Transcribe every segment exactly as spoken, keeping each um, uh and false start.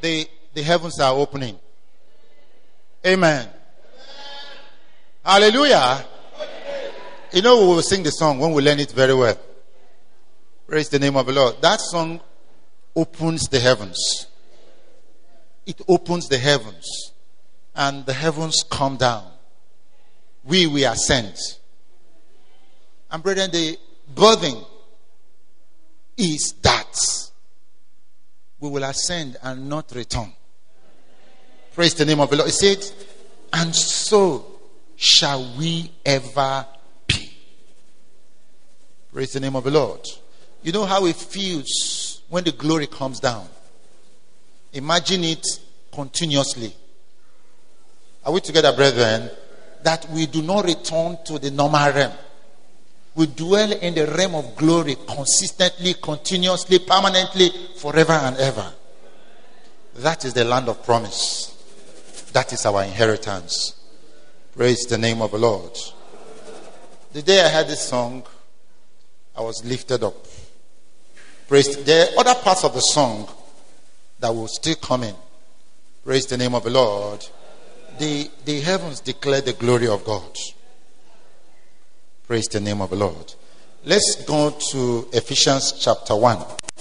the, the heavens are opening. Amen. Hallelujah. You know, we will sing the song when we learn it very well. Praise the name of the Lord. That song opens the heavens. It opens the heavens. And the heavens come down. We, we ascend. And brethren, the burden is that we will ascend and not return. Praise the name of the Lord. It said, and so shall we ever be. Praise the name of the Lord. You know how it feels when the glory comes down. Imagine it continuously. Are we together, brethren? That we do not return to the normal realm. We dwell in the realm of glory consistently, continuously, permanently, forever and ever. That is the land of promise. That is our inheritance. Praise the name of the Lord. The day I heard this song, I was lifted up. Praise. There are other parts of the song that will still come in. Praise the name of the Lord. The, the heavens declare the glory of God. Praise the name of the Lord. Let's go to Ephesians chapter one.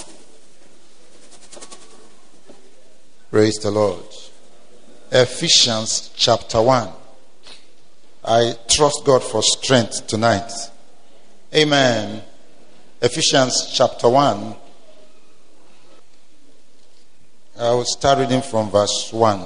Praise the Lord. Ephesians chapter one. I trust God for strength tonight. Amen. Ephesians chapter one. I will start reading from verse one.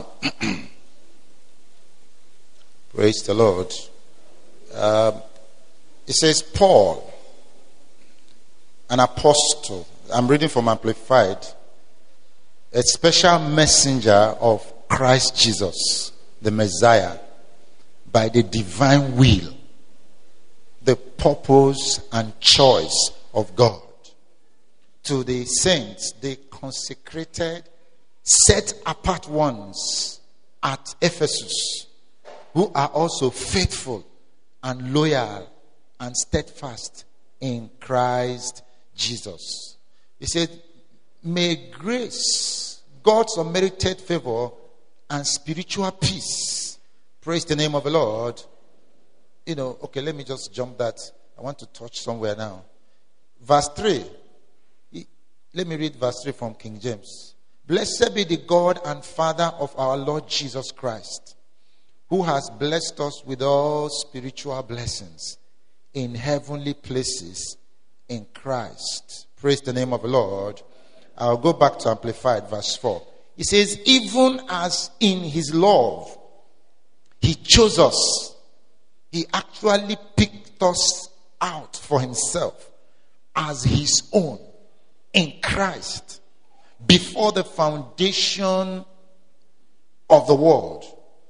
Praise the Lord. Uh, it says, Paul, an apostle. I'm reading from Amplified. A special messenger of Christ Jesus, the Messiah, by the divine will, the purpose and choice of God. To the saints, the consecrated, set apart ones at Ephesus, who are also faithful and loyal and steadfast in Christ Jesus. He said, may grace, God's unmerited favor and spiritual peace, praise the name of the Lord. You know, okay, let me just jump that. I want to touch somewhere now. Verse three. Let me read verse three from King James. Blessed be the God and Father of our Lord Jesus Christ, who has blessed us with all spiritual blessings in heavenly places in Christ. Praise the name of the Lord. I'll go back to Amplified, verse four. It says, even as in his love, he chose us. He actually picked us out for himself as his own in Christ before the foundation of the world,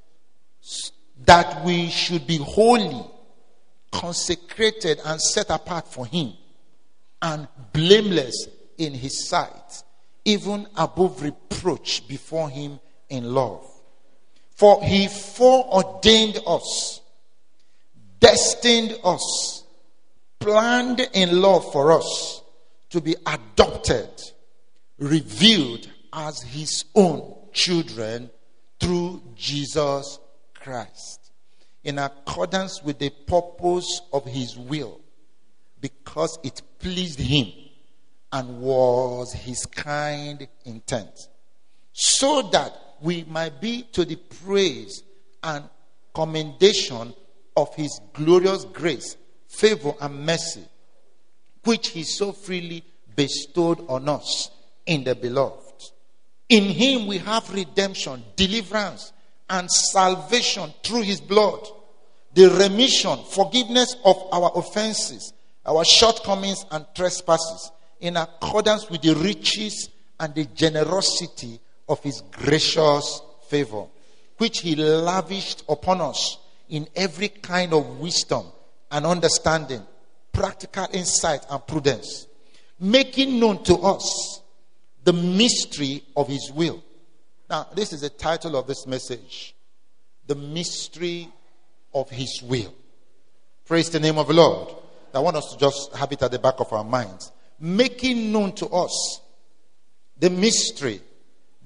that we should be holy, consecrated and set apart for him, and blameless in his sight, even above reproach before him in love. For he foreordained us, destined us, planned in love for us to be adopted, revealed as his own children through Jesus Christ, in accordance with the purpose of his will, because it pleased him and was his kind intent, so that we might be to the praise and commendation of his glorious grace, favor and mercy, which he so freely bestowed on us in the beloved. In him we have redemption, deliverance, and salvation through his blood, the remission, forgiveness of our offenses, our shortcomings and trespasses, in accordance with the riches and the generosity of his gracious favor, which he lavished upon us in every kind of wisdom and understanding, practical insight and prudence, making known to us the mystery of his will. Now, this is the title of this message. The mystery of his will. Praise the name of the Lord. I want us to just have it at the back of our minds. Making known to us the mystery,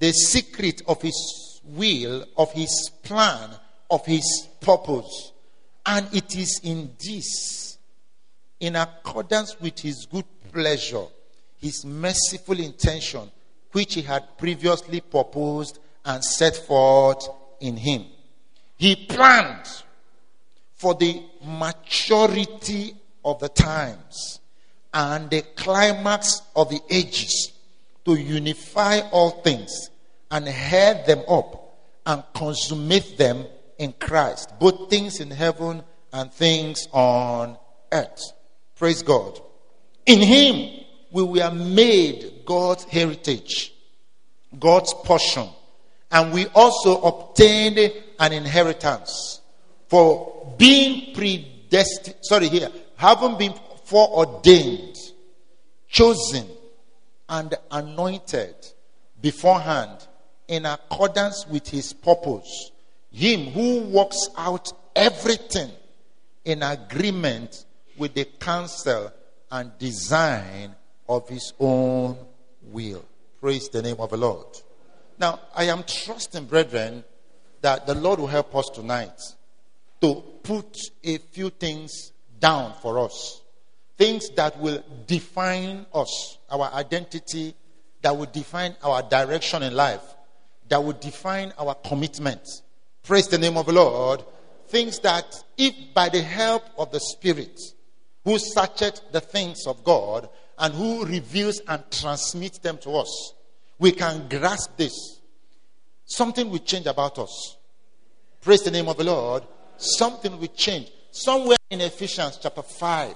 the secret of his will, of his plan, of his purpose. And it is in this, in accordance with his good pleasure, his merciful intention, which he had previously proposed and set forth in him. He planned for the maturity of the times and the climax of the ages to unify all things and head them up and consummate them in Christ, both things in heaven and things on earth. Praise God. In him we were made God's heritage, God's portion, and we also obtained an inheritance. For being predestined, sorry here, having been foreordained, chosen, and anointed beforehand in accordance with his purpose, him who works out everything in agreement with the counsel and design of his own will. Praise the name of the Lord. Now, I am trusting, brethren, that the Lord will help us tonight to put a few things down for us. Things that will define us, our identity, that will define our direction in life, that will define our commitment. Praise the name of the Lord. Things that, if by the help of the Spirit, who searcheth the things of God and who reveals and transmits them to us, we can grasp this. Something will change about us. Praise the name of the Lord. Something will change. Somewhere in Ephesians chapter five,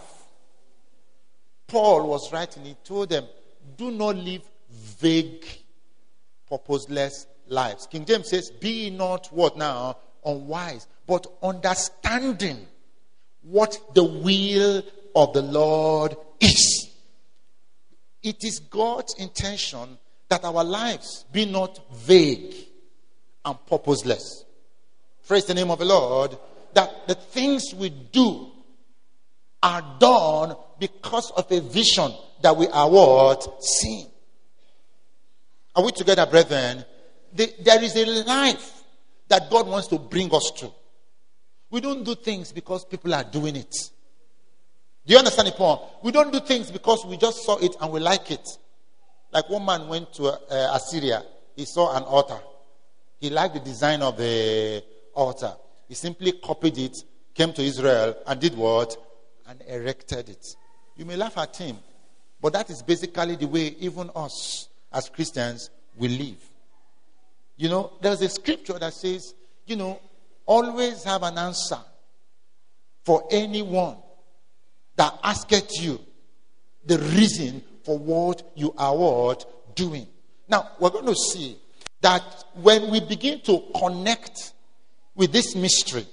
Paul was writing, he told them, do not live vague, purposeless lives. King James says, be not what now? Unwise, but understanding what the will of the Lord is. It is God's intention that our lives be not vague and purposeless. Praise the name of the Lord. That the things we do are done because of a vision that we are what? Seeing. Are we together, brethren? The, there is a life that God wants to bring us to. We don't do things because people are doing it. Do you understand the point? We don't do things because we just saw it and we like it. Like one man went to uh, Assyria. He saw an altar. He liked the design of the altar. He simply copied it, came to Israel, and did what? And erected it. You may laugh at him, but that is basically the way even us as Christians will live. You know, there's a scripture that says, you know, always have an answer for anyone that asketh you the reason for what you are what doing. Now, we're going to see that when we begin to connect with this mystery,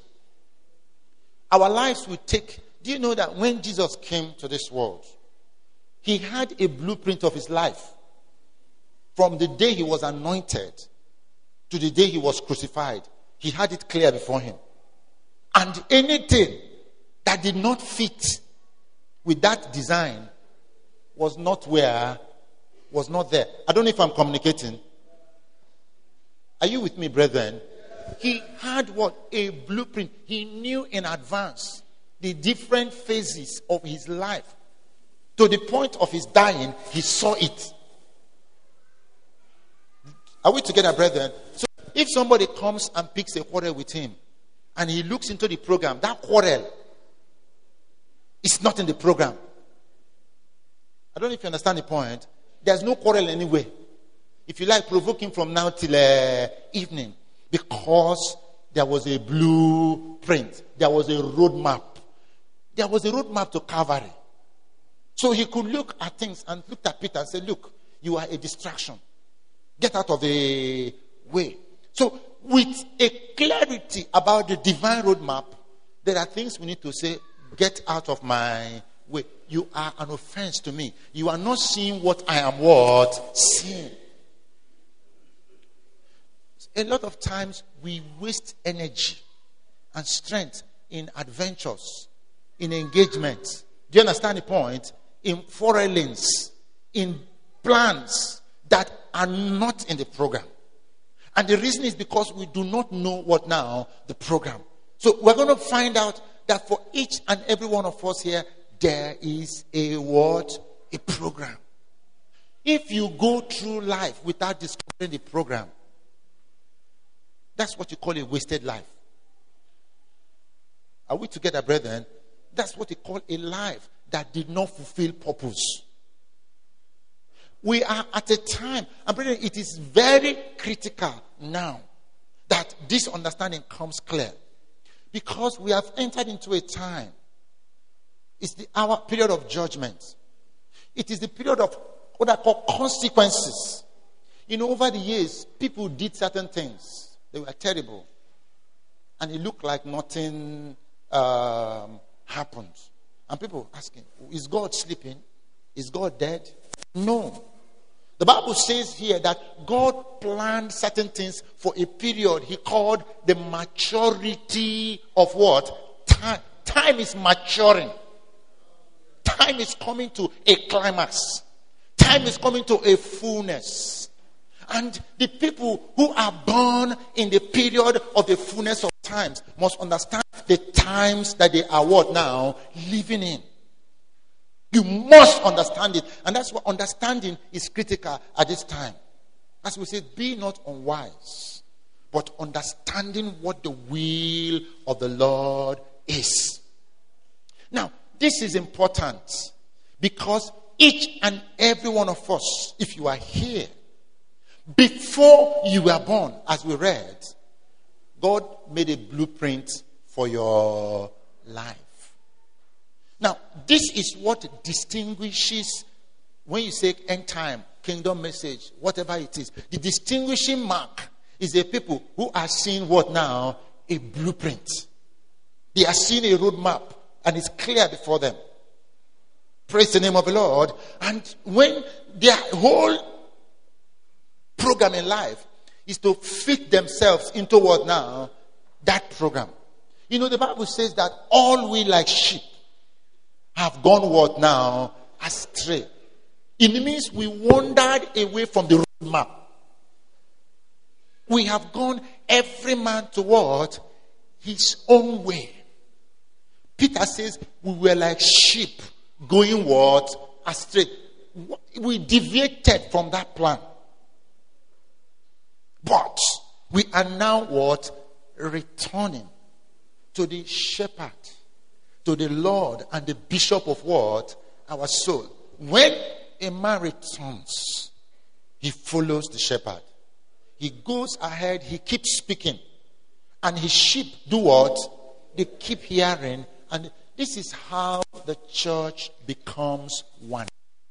our lives will take. Do you know that when Jesus came to this world, he had a blueprint of his life from the day he was anointed to the day he was crucified? He had it clear before him. And anything that did not fit with that design was not where, was not there. I don't know if I'm communicating. Are you with me, brethren? He had what? A blueprint. He knew in advance the different phases of his life. To the point of his dying, he saw it. Are we together, brethren? So if somebody comes and picks a quarrel with him, and he looks into the program, that quarrel is not in the program. I don't know if you understand the point. There's no quarrel anyway. If you like, provoke him from now till uh, evening. Because there was a blueprint. There was a roadmap. There was a roadmap to Calvary. So he could look at things and look at Peter and say, look, you are a distraction. Get out of the way. So with a clarity about the divine roadmap, there are things we need to say, get out of my way. You are an offense to me. You are not seeing what I am what? Seeing. A lot of times we waste energy and strength in adventures, in engagement. Do you understand the point? In foreign lanes, in plans that are not in the program. And the reason is because we do not know what now? The program. So we're going to find out that for each and every one of us here, there is a what? A program. If you go through life without discovering the program, that's what you call a wasted life. Are we together, brethren? That's what you call a life that did not fulfill purpose. We are at a time, and brethren, it is very critical now that this understanding comes clear. Because we have entered into a time. It's the our period of judgment. It is the period of what I call consequences. You know, over the years, people did certain things. They were terrible. And it looked like nothing um, happened. And people asking, is God sleeping? Is God dead? No. The Bible says here that God planned certain things for a period he called the maturity of what? Time. Time is maturing. Time is coming to a climax. Time is coming to a fullness. And the people who are born in the period of the fullness of times must understand the times that they are what now? Living in. You must understand it. And that's what understanding is critical at this time. As we say, be not unwise, but understanding what the will of the Lord is. Now, this is important because each and every one of us, if you are here, before you were born, as we read, God made a blueprint for your life. Now, this is what distinguishes, when you say end time, kingdom message, whatever it is, the distinguishing mark is the people who are seeing what now? A blueprint. They are seeing a roadmap and it's clear before them. Praise the name of the Lord. And when their whole program in life is to fit themselves into what now? That program. You know, the Bible says that all we like sheep have gone what now? Astray. It means we wandered away from the roadmap. We have gone every man toward his own way. Peter says we were like sheep going what? Astray. We deviated from that plan. But we are now what? Returning to the shepherd, to the Lord and the bishop of what? Our soul. When a man returns, he follows the shepherd. He goes ahead, he keeps speaking. And his sheep do what? They keep hearing. And this is how the church becomes one.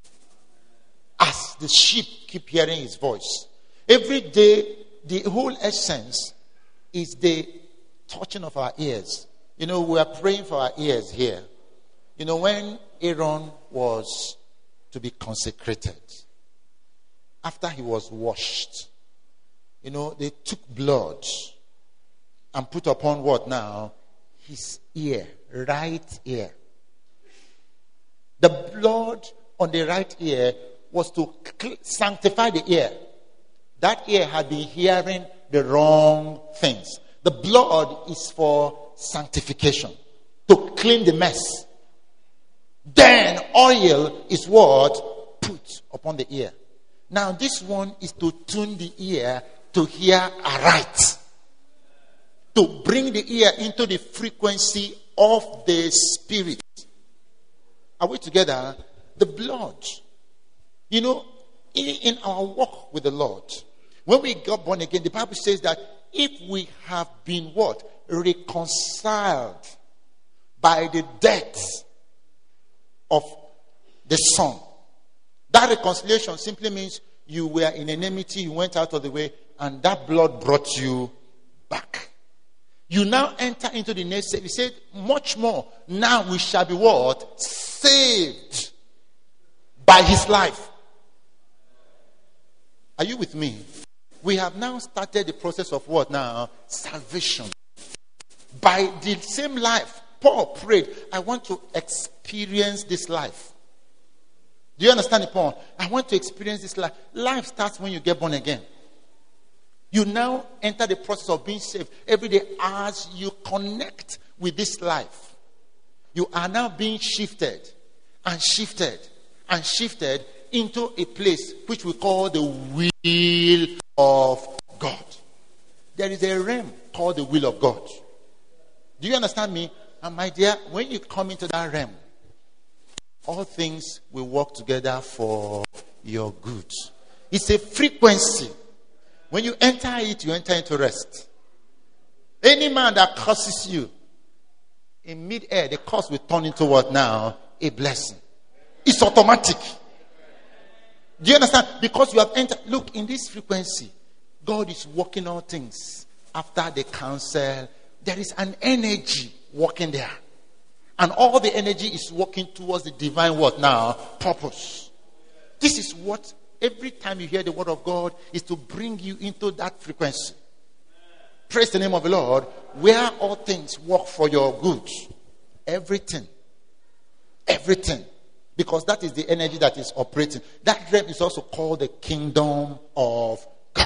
As the sheep keep hearing his voice. Every day, the whole essence is the touching of our ears. You know, we are praying for our ears here. You know, when Aaron was to be consecrated, after he was washed, you know, they took blood and put upon what now? His ear, right ear. The blood on the right ear was to sanctify the ear. That ear had been hearing the wrong things. The blood is for sanctification, to clean the mess. Then oil is what? Put upon the ear. Now this one is to tune the ear to hear aright. To bring the ear into the frequency of the spirit. Are we together? The blood. You know, in, in our walk with the Lord, when we got born again, the Bible says that if we have been what? Reconciled by the death of the Son. That reconciliation simply means you were in enmity, you went out of the way, and that blood brought you back. You now enter into the next step. He said, much more. Now we shall be what? Saved by his life. Are you with me? We have now started the process of what now? Salvation. By the same life, Paul prayed, I want to experience this life. Do you understand it, Paul? I want to experience this life. Life starts when you get born again. You now enter the process of being saved every day as you connect with this life. You are now being shifted and shifted and shifted into a place which we call the will of God. There is a realm called the will of God. Do you understand me? And my dear, when you come into that realm, all things will work together for your good. It's a frequency. When you enter it, you enter into rest. Any man that curses you, in mid-air, the curse will turn into what now? A blessing. It's automatic. Do you understand? Because you have entered. Look, in this frequency, God is working all things after the counsel. There is an energy working there. And all the energy is working towards the divine what now? Purpose. This is what, every time you hear the word of God, is to bring you into that frequency. Praise the name of the Lord. Where all things work for your good. Everything. Everything. Because that is the energy that is operating. That realm is also called the kingdom of God.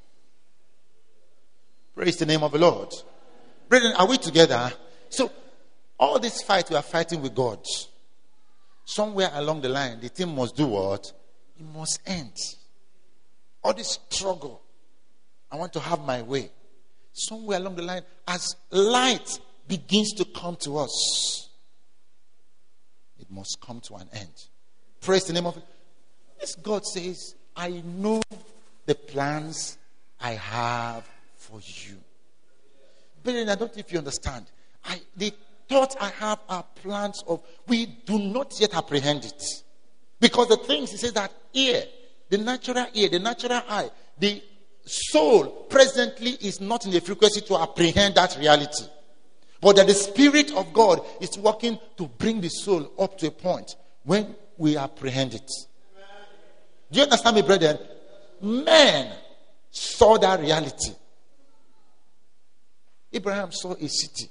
Praise the name of the Lord. Brethren, are we together? So, all this fight we are fighting with God, somewhere along the line, the thing must do what? It must end. All this struggle, I want to have my way. Somewhere along the line, as light begins to come to us, it must come to an end. Praise the name of it. This God says, I know the plans I have for you. But I don't know if you understand. I, the thoughts I have are plans of, we do not yet apprehend it. Because the things, he says that ear, the natural ear, the natural eye, the soul presently is not in the frequency to apprehend that reality. But that the Spirit of God is working to bring the soul up to a point when we apprehend it. Do you understand me, brethren? Men saw that reality. Abraham saw a city.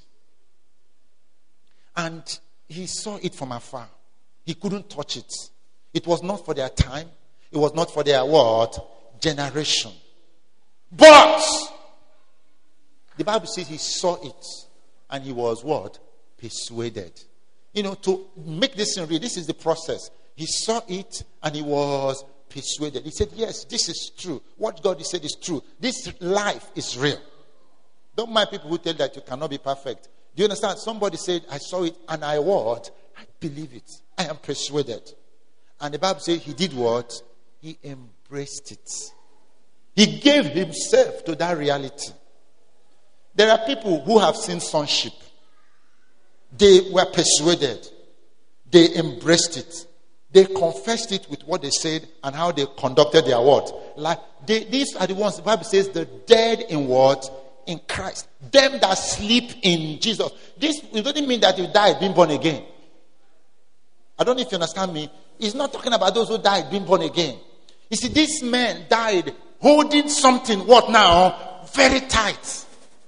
And he saw it from afar. He couldn't touch it. It was not for their time. It was not for their what? Generation. But the Bible says he saw it. And he was what? Persuaded. You know, to make this real, this is the process. He saw it and he was persuaded. He said, yes, this is true. What God said is true. This life is real. Don't mind people who tell that you cannot be perfect. Do you understand? Somebody said, I saw it and I what? I believe it. I am persuaded. And the Bible says he did what? He embraced it. He gave himself to that reality. There are people who have seen sonship. They were persuaded. They embraced it. They confessed it with what they said and how they conducted their what? Like they, these are the ones, the Bible says, the dead in what? In Christ. Them that sleep in Jesus. This it doesn't mean that you died being born again. I don't know if you understand me. It's not talking about those who died being born again. You see, this man died holding something, what now? Very tight.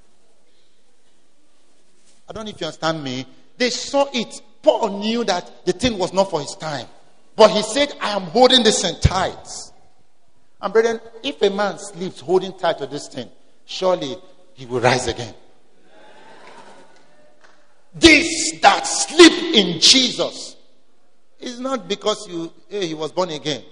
I don't know if you understand me. They saw it. Paul knew that the thing was not for his time. But he said, I am holding this thing tight. And brethren, if a man sleeps holding tight to this thing, surely he will rise again. This that sleep in Jesus is not because you hey, he was born again.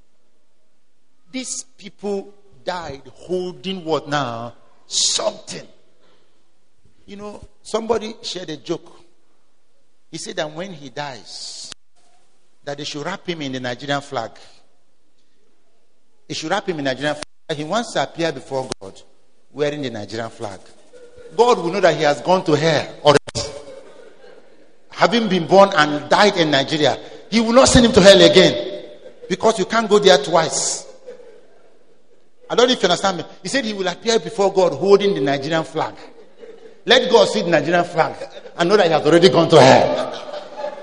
These people died holding what now? Something. You know, somebody shared a joke. He said that when he dies, that they should wrap him in the Nigerian flag. They should wrap him in the Nigerian flag. He wants to appear before God wearing the Nigerian flag. God will know that he has gone to hell already. Having been born and died in Nigeria, he will not send him to hell again. Because you can't go there twice. I don't know if you understand me. He said he will appear before God holding the Nigerian flag. Let God see the Nigerian flag and know that he has already gone to hell.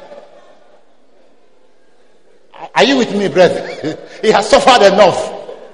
Are you with me, brethren? He has suffered enough.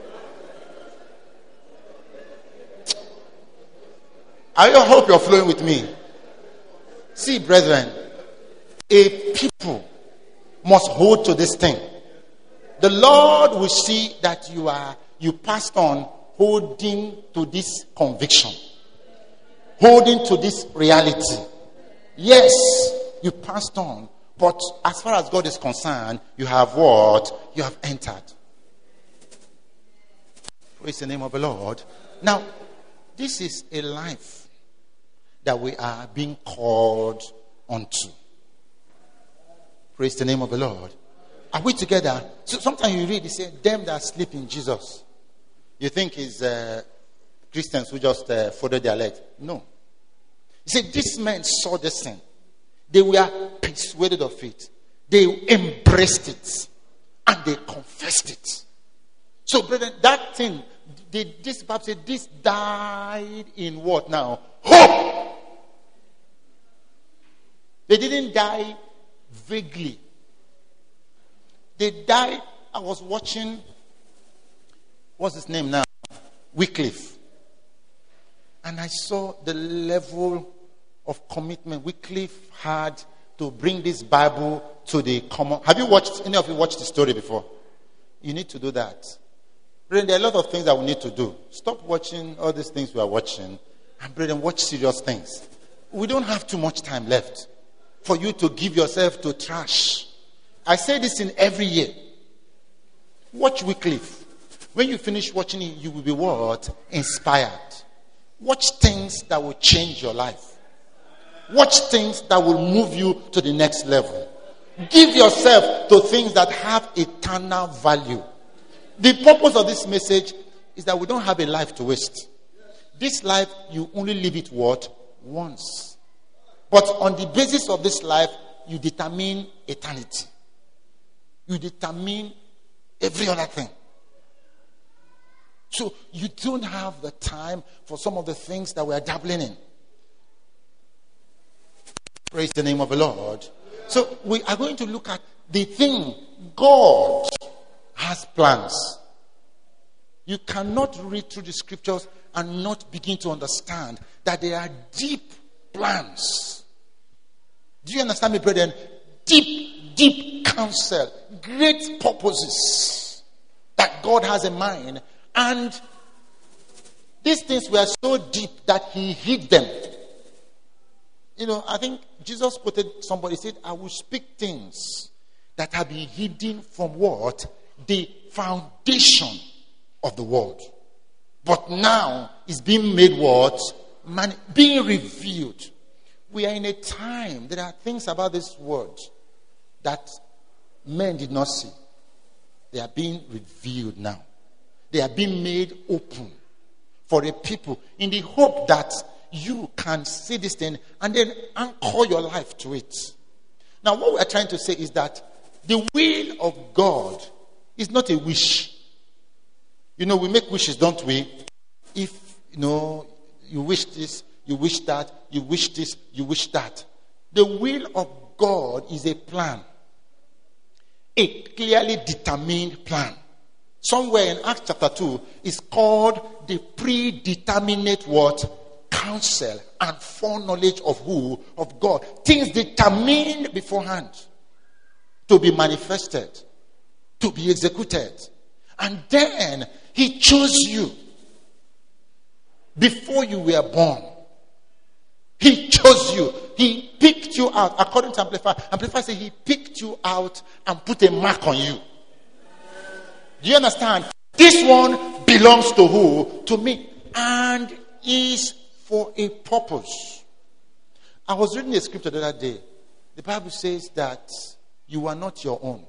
I hope you're flowing with me. See, brethren, a people must hold to this thing. The Lord will see that you are you passed on holding to this conviction, holding to this reality. Yes, you passed on, but as far as God is concerned, you have what? You have entered. Praise the name of the Lord. Now, this is a life that we are being called onto. Praise the name of the Lord. Are we together? So sometimes you read, they say, them that sleep in Jesus. You think it's uh, Christians who just uh, folded their legs. No. He said, these men saw this sin. They were persuaded of it. They embraced it. And they confessed it. So, brethren, that thing, they, this Bible said, this died in what now? Hope! They didn't die vaguely. They died. I was watching, what's his name now? Wycliffe. And I saw the level of commitment Wycliffe had to bring this Bible to the common. Have you watched, any of you watched the story before? You need to do that. Brethren, there are a lot of things that we need to do. Stop watching all these things we are watching. And brethren, watch serious things. We don't have too much time left for you to give yourself to trash. I say this in every year. Watch Wycliffe. When you finish watching it, you will be what? Inspired. Watch things that will change your life. Watch things that will move you to the next level. Give yourself to things that have eternal value. The purpose of this message is that we don't have a life to waste. This life, you only live it what? Once. But on the basis of this life, you determine eternity. You determine every other thing. So you don't have the time for some of the things that we are dabbling in. Praise the name of the Lord. So we are going to look at the thing. God has plans. You cannot read through the scriptures and not begin to understand that there are deep plans. Do you understand me, brethren? Deep, deep counsel, great purposes that God has in mind. And these things were so deep that he hid them. You know, I think Jesus quoted somebody, said, I will speak things that have been hidden from what? The foundation of the world. But now it's being made what? Man, being revealed. We are in a time, there are things about this world that men did not see. They are being revealed now. They are being made open for a people in the hope that you can see this thing and then anchor your life to it. Now, what we are trying to say is that the will of God is not a wish. You know, we make wishes, don't we? If, you know, you wish this, you wish that, you wish this, you wish that. The will of God is a plan. A clearly determined plan. Somewhere in Acts chapter two is called the predeterminate what? Counsel and foreknowledge of who? Of God. Things determined beforehand to be manifested, to be executed. And then he chose you before you were born. He chose you. He picked you out. According to Amplify, Amplify says he picked you out and put a mark on you. Do you understand? This one belongs to who? To me. And is for a purpose. I was reading a scripture the other day. The Bible says that you are not your own.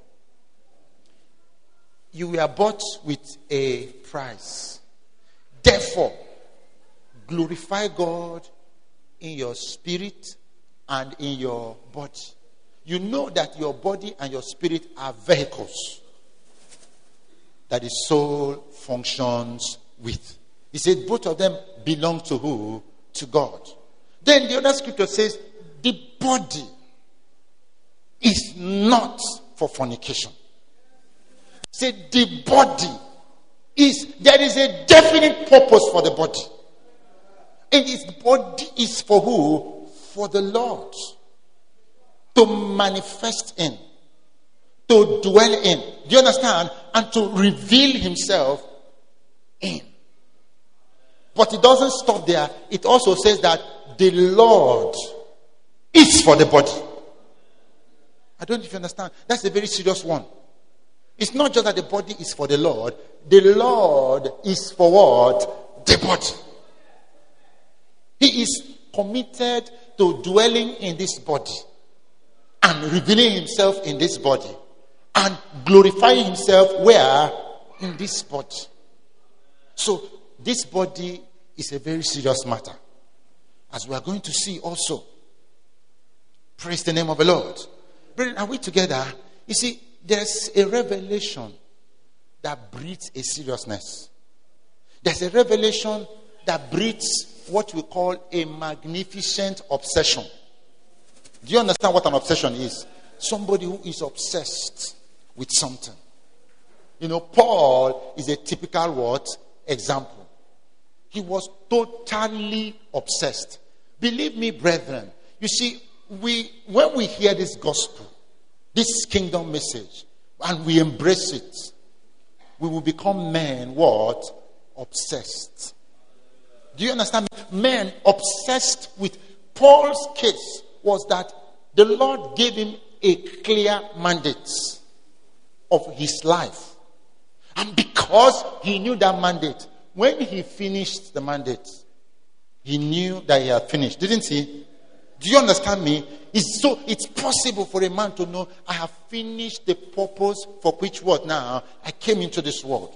You were bought with a price. Therefore, glorify God in your spirit and in your body. You know that your body and your spirit are vehicles that the soul functions with. He said both of them belong to who? To God. Then the other scripture says the body is not for fornication. Say the body is, there is a definite purpose for the body. And its body is for who? For the Lord. To manifest in. To dwell in. Do you understand? And to reveal himself in. But it doesn't stop there. It also says that the Lord is for the body. I don't know if you understand. That's a very serious one. It's not just that the body is for the Lord. The Lord is for what? The body. He is committed to dwelling in this body and revealing himself in this body and glorifying himself where? In this body. So this body is a very serious matter, as we are going to see also. Praise the name of the Lord. Brethren, are we together? You see, there's a revelation that breeds a seriousness. There's a revelation that breeds what we call a magnificent obsession. Do you understand what an obsession is? Somebody who is obsessed with something. You know, Paul is a typical what? Example. He was totally obsessed. Believe me, brethren. You see, we when we hear this gospel, this kingdom message, and we embrace it, we will become men what? Obsessed. Do you understand? Men obsessed with Paul's case was that the Lord gave him a clear mandate of his life. And because he knew that mandate, when he finished the mandate, he knew that he had finished. Didn't he? Do you understand me? It's so it's possible for a man to know, I have finished the purpose for which what now I came into this world.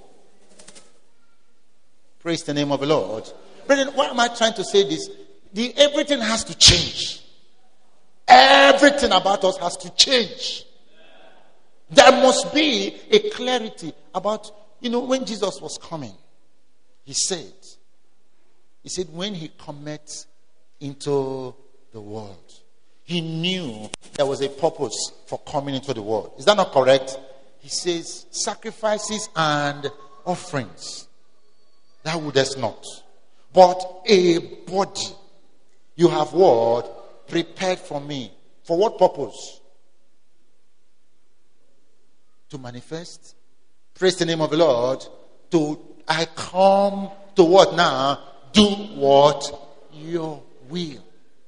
Praise the name of the Lord. Brethren, why am I trying to say this? The, everything has to change. Everything about us has to change. There must be a clarity about, you know, when Jesus was coming, he said, he said, when he cometh into the world, he knew there was a purpose for coming into the world. Is that not correct? He says, sacrifices and offerings, thou wouldest not. But a body you have what? Prepared for me. For what purpose? To manifest. Praise the name of the Lord. To I come to what now? Do what? Your will.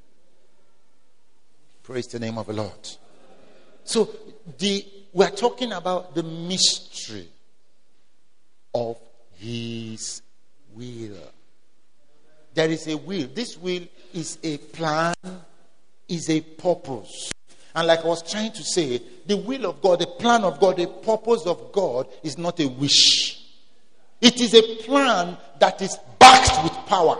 Praise the name of the Lord. So the we're talking about the mystery of his will. There is a will. This will is a plan, is a purpose. And like I was trying to say, the will of God, the plan of God, the purpose of God is not a wish. It is a plan that is backed with power.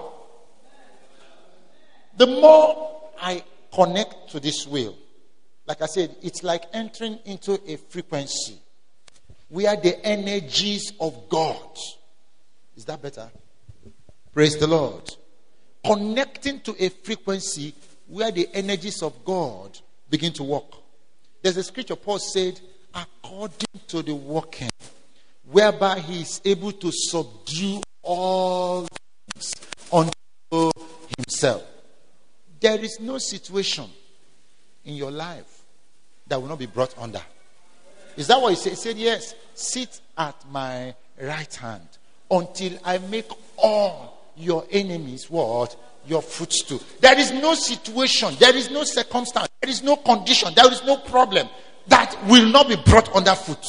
The more I connect to this will, like I said, it's like entering into a frequency where the energies of God, is that better? Praise the Lord. Connecting to a frequency where the energies of God begin to work. There's a scripture Paul said, according to the working, whereby he is able to subdue all things unto himself. There is no situation in your life that will not be brought under. Is that what he said? He said, yes, sit at my right hand until I make all your enemies what? Your footstool. There is no situation, there is no circumstance, there is no condition, there is no problem that will not be brought under foot.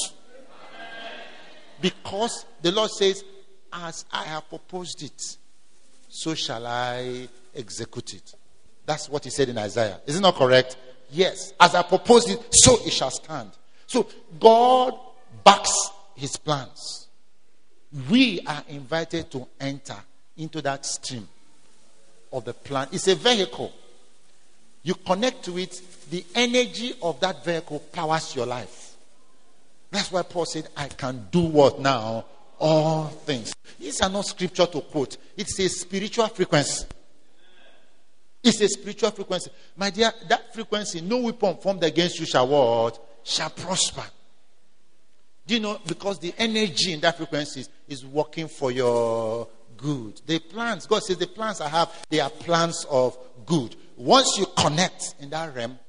Because the Lord says, as I have proposed it, so shall I execute it. That's what he said in Isaiah. Is it not correct? Yes. As I proposed it, so it shall stand. So God backs his plans. We are invited to enter into that stream of the plan. It's a vehicle. You connect to it, the energy of that vehicle powers your life. That's why Paul said, I can do what now? All things. These are not scripture to quote. It's a spiritual frequency. It's a spiritual frequency. My dear, that frequency, no weapon formed against you shall what? Shall prosper. Do you know? Because the energy in that frequency is, is working for your good. The plans, God says the plans I have, they are plans of good. Once you connect in that realm,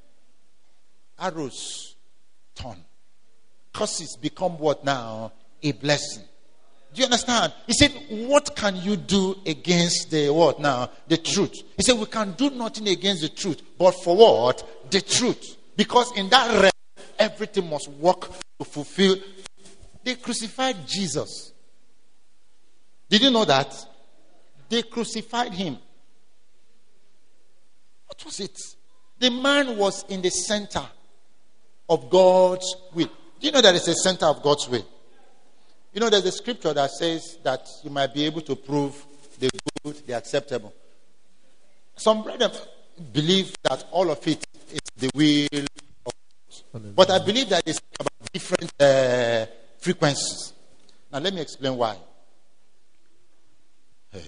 arrows turn. Curses become what now? A blessing. Do you understand? He said, what can you do against the what now? The truth. He said, we can do nothing against the truth. But for what? The truth. Because in that realm, everything must work to fulfill. They crucified Jesus. Did you know that? They crucified him. What was it? The man was in the center of God's will. Do you know that it's a center of God's will? You know, there's a scripture that says that you might be able to prove the good, the acceptable. Some brethren believe that all of it is the will of God. But I believe that it's about different uh, frequencies. Now, let me explain why. Hey.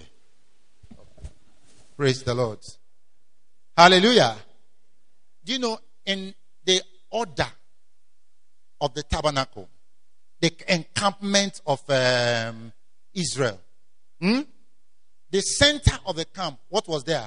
Praise the Lord. Hallelujah. Do you know, in the order of the tabernacle, the encampment of um, Israel, hmm? the center of the camp, what was there?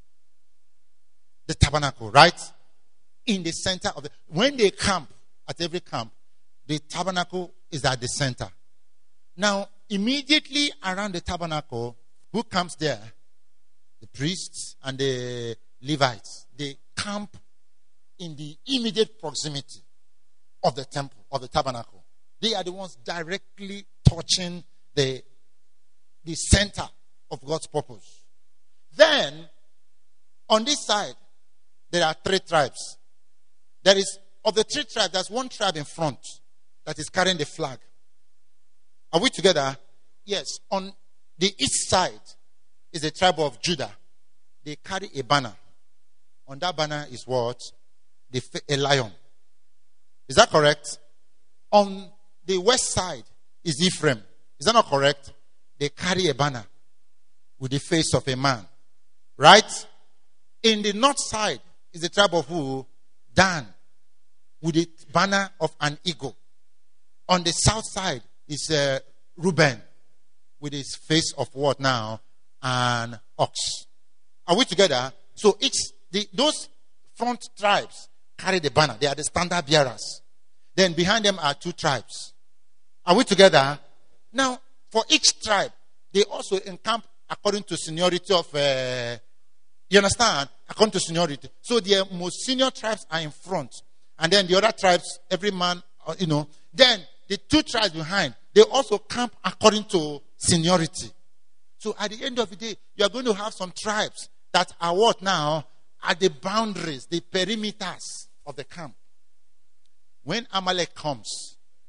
The tabernacle, right? In the center of the, when they camp, at every camp, the tabernacle is at the center. Now, immediately around the tabernacle, who camps there? The priests and the Levites. They camp in the immediate proximity of the temple, of the tabernacle. They are the ones directly touching the, the center of God's purpose. Then, on this side, there are three tribes. There is, of the three tribes, there's one tribe in front that is carrying the flag. Are we together? Yes. On the east side is the tribe of Judah. They carry a banner. On that banner is what? The, a lion. Is that correct? On the west side is Ephraim. Is that not correct? They carry a banner with the face of a man. Right? In the north side is the tribe of who? Dan. With the banner of an eagle. On the south side is uh, Reuben. With his face of what now? An ox. Are we together? So each, the, those front tribes carry the banner. They are the standard bearers. Then behind them are two tribes. Are we together? Now, for each tribe, they also encamp according to seniority of, uh, you understand? According to seniority. So the most senior tribes are in front. And then the other tribes, every man, uh, you know. Then the two tribes behind, they also camp according to seniority. So at the end of the day, you are going to have some tribes that are what now? At the boundaries, the perimeters of the camp. When Amalek comes,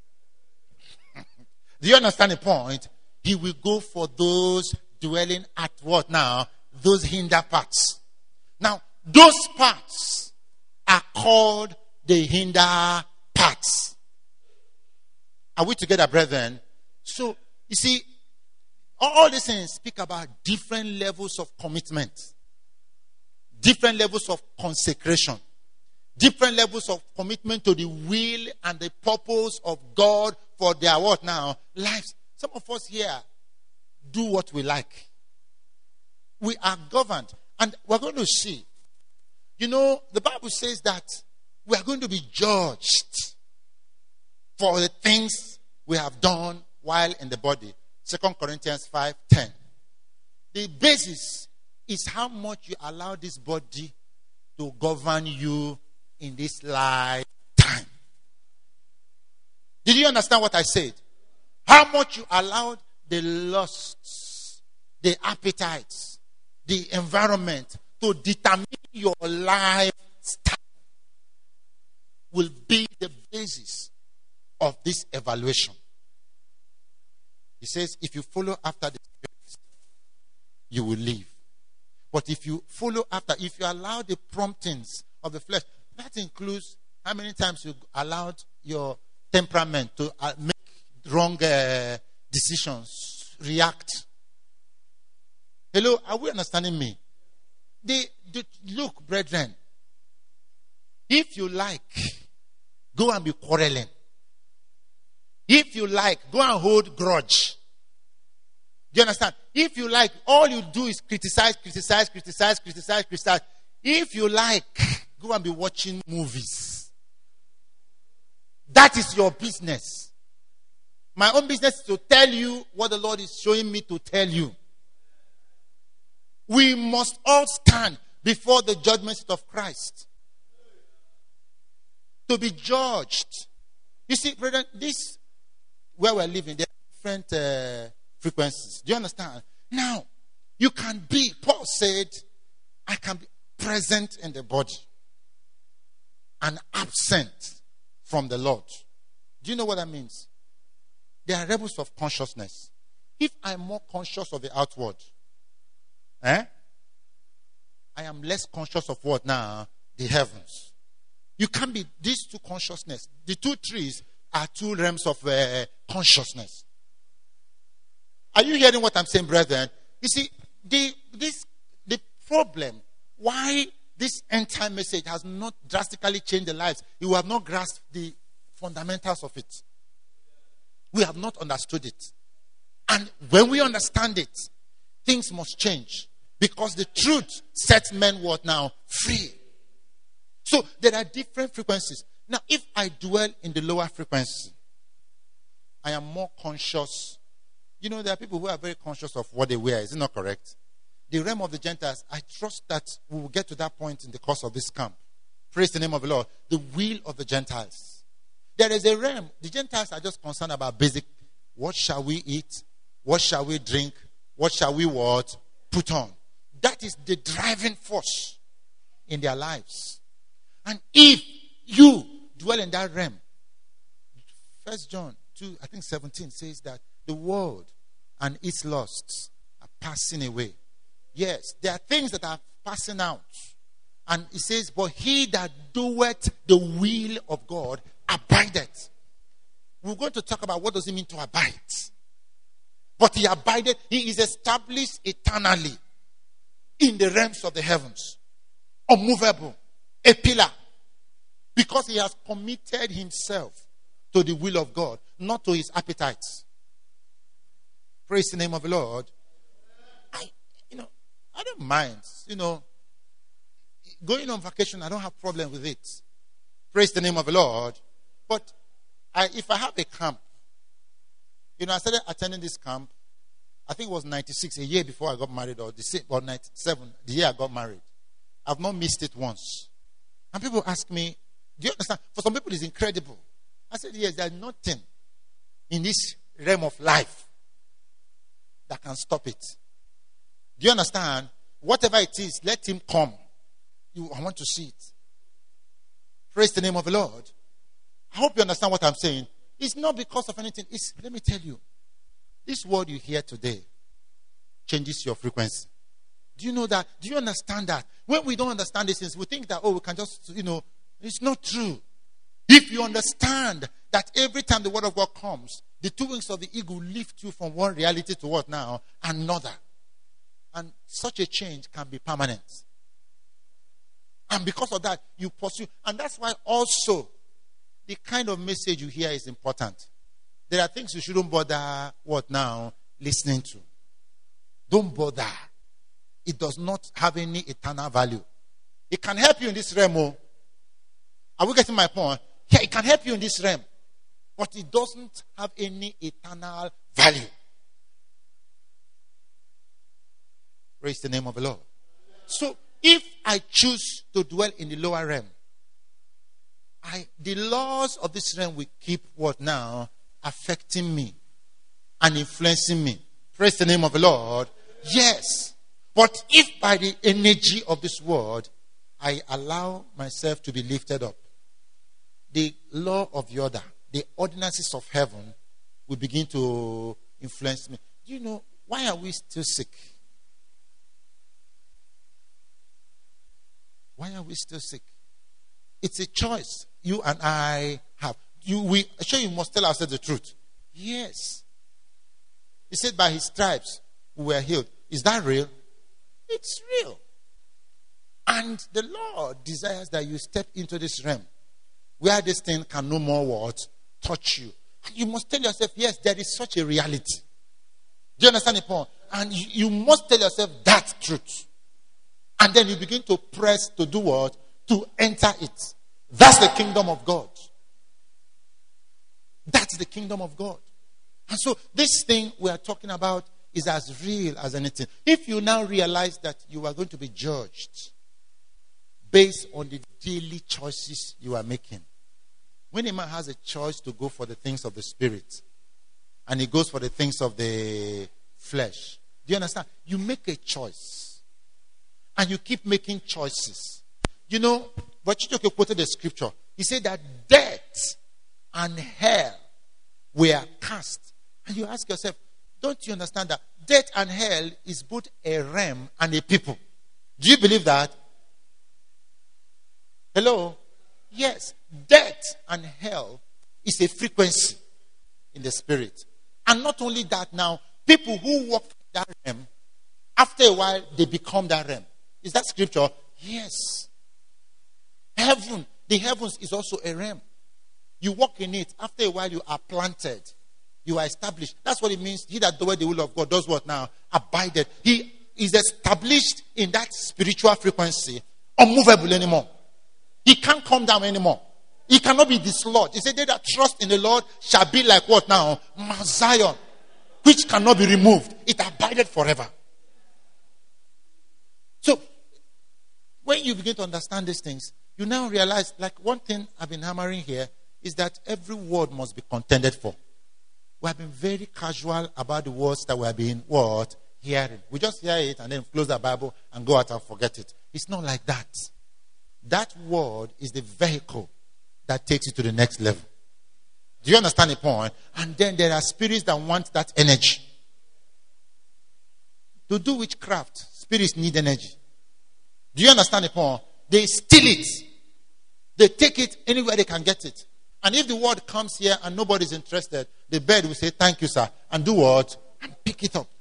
do you understand the point? He will go for those dwelling at what now? Those hinder parts. Now, those parts are called the hinder parts. Are we together, brethren? So, you see, all these things speak about different levels of commitment, different levels of consecration, different levels of commitment to the will and the purpose of God for their what now? Lives. Some of us here do what we like. We are governed. And we're going to see. You know, the Bible says that we are going to be judged for the things we have done while in the body. Second Corinthians five ten. The basis is how much you allow this body to govern you in this lifetime. Did you understand what I said? How much you allowed the lusts, the appetites, the environment to determine your lifestyle will be the basis of this evaluation. He says, if you follow after the Spirit, you will live. But if you follow after, if you allow the promptings of the flesh, that includes how many times you allowed your temperament to uh, make wrong uh, decisions, react. Hello, are we understanding me? They, they, look, brethren, if you like, go and be quarreling. If you like, go and hold grudge. Do you understand? If you like, all you do is criticize, criticize, criticize, criticize, criticize. If you like, go and be watching movies. That is your business. My own business is to tell you what the Lord is showing me to tell you. We must all stand before the judgment seat of Christ to be judged. You see, brethren, this where we're living, there are different uh, frequencies. Do you understand? Now, you can be, Paul said, I can be present in the body and absent from the Lord. Do you know what that means? There are levels of consciousness. If I'm more conscious of the outward, eh, I am less conscious of what now? The heavens. You can't be these two consciousness. The two trees are two realms of uh, consciousness. Are you hearing what I'm saying, brethren? You see, the this the problem why this end time message has not drastically changed the lives. You have not grasped the fundamentals of it. We have not understood it. And when we understand it, things must change. Because the truth sets men what now? Free. So there are different frequencies. Now, if I dwell in the lower frequency, I am more conscious. You know, there are people who are very conscious of what they wear. Is it not correct? The realm of the Gentiles, I trust that we will get to that point in the course of this camp. Praise the name of the Lord. The will of the Gentiles. There is a realm. The Gentiles are just concerned about basic. What shall we eat? What shall we drink? What shall we what? Put on. That is the driving force in their lives. And if you dwell in that realm, First John two, I think seventeen says that the world and its lusts are passing away. Yes, there are things that are passing out. And it says, but he that doeth the will of God abideth. We're going to talk about what does it mean to abide. But he abideth, he is established eternally in the realms of the heavens. Unmovable. A pillar. Because he has committed himself to the will of God, not to his appetites. Praise the name of the Lord. I, you know, I don't mind. You know, going on vacation, I don't have problem with it. Praise the name of the Lord. But I, if I have a camp, you know, I started attending this camp, I think it was ninety-six, a year before I got married, or the or ninety-seven, the year I got married. I've not missed it once. And people ask me, do you understand? For some people, it's incredible. I said, yes, there's nothing in this realm of life that can stop it. Do you understand? Whatever it is, let him come. You, I want to see it. Praise the name of the Lord. I hope you understand what I'm saying. It's not because of anything. It's, let me tell you, this word you hear today changes your frequency. Do you know that? Do you understand that? When we don't understand these things, we think that, oh, we can just, you know, it's not true. If you understand that every time the word of God comes, the two wings of the eagle lift you from one reality to what now? Another. And such a change can be permanent. And because of that, you pursue. And that's why also the kind of message you hear is important. There are things you shouldn't bother, what now, listening to. Don't bother. It does not have any eternal value. It can help you in this realm. Oh. Are we getting my point? Yeah, it can help you in this realm. But it doesn't have any eternal value. Praise the name of the Lord. So, if I choose to dwell in the lower realm, I, the laws of this realm will keep what now? Affecting me and influencing me. Praise the name of the Lord. Yes. But if by the energy of this word, I allow myself to be lifted up, the law of the order, the ordinances of heaven will begin to influence me. Do you know, why are we still sick? Why are we still sick? It's a choice you and I have. You, we sure you must tell ourselves the truth. Yes. He said, by his stripes we were healed. Is that real? It's real. And the Lord desires that you step into this realm where this thing can no more what? Touch you. And you must tell yourself, yes, there is such a reality. Do you understand the point? And you, you must tell yourself that truth. And then you begin to press to do what? To enter it. That's the kingdom of God. That's the kingdom of God. And so this thing we are talking about is as real as anything. If you now realize that you are going to be judged based on the daily choices you are making. When a man has a choice to go for the things of the spirit and he goes for the things of the flesh, do you understand? You make a choice and you keep making choices. You know, but Chichoke quoted the scripture. He said that death and hell were cast. And you ask yourself, don't you understand that death and hell is both a realm and a people? Do you believe that? Hello? Yes. Death and hell is a frequency in the spirit. And not only that, now, people who walk in that realm, after a while, they become that realm. Is that scripture? Yes. Heaven, the heavens is also a realm. You walk in it. After a while, you are planted. You are established. That's what it means. He that doeth the will of God does what now? Abided. He is established in that spiritual frequency. Unmovable anymore. He can't come down anymore. He cannot be dislodged. He said, they that trust in the Lord shall be like what now? Mount Zion, which cannot be removed. It abided forever. So, when you begin to understand these things, you now realize, like one thing I've been hammering here, is that every word must be contended for. We have been very casual about the words that we have been, what? Hearing. We just hear it and then close the Bible and go out and forget it. It's not like that. That word is the vehicle that takes you to the next level. Do you understand the point? And then there are spirits that want that energy. To do witchcraft, spirits need energy. Do you understand the point? They steal it. They take it anywhere they can get it. And if the word comes here and nobody's interested, the bird will say, thank you, sir. And do what? And pick it up.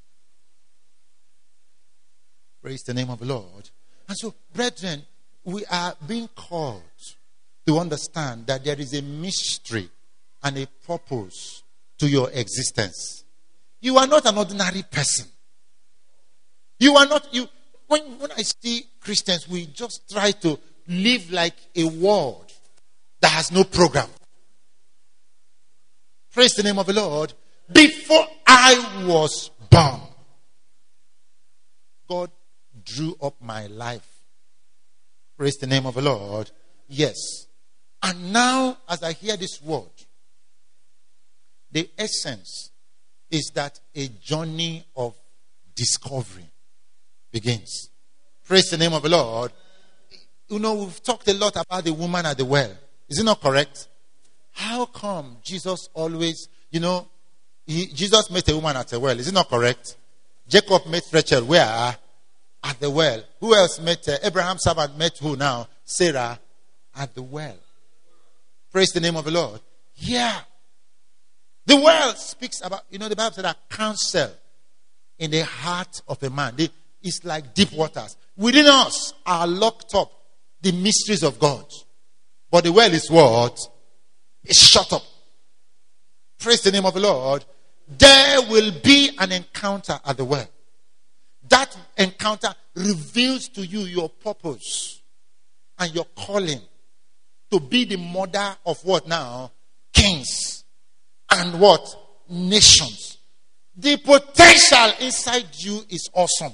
Praise the name of the Lord. And so, brethren, we are being called to understand that there is a mystery and a purpose to your existence. You are not an ordinary person. You are not, you, when, when I see Christians, we just try to live like a world that has no program. Praise the name of the Lord. Before I was born, God drew up my life. Praise the name of the Lord. Yes. And now, as I hear this word, the essence is that a journey of discovery begins. Praise the name of the Lord. You know, we've talked a lot about the woman at the well. Is it not correct? How come Jesus always, you know, he, Jesus met a woman at the well. Is it not correct? Jacob met Rachel where? At the well. Who else met uh, Abraham's servant met who now? Sarah at the well. Praise the name of the Lord. Yeah. The well speaks about, you know, the Bible said that counsel in the heart of a man. They, it's like deep waters. Within us are locked up the mysteries of God. But the well is what? It's shut up. Praise the name of the Lord. There will be an encounter at the well. That encounter reveals to you your purpose and your calling to be the mother of what now? Kings and what? Nations. The potential inside you is awesome.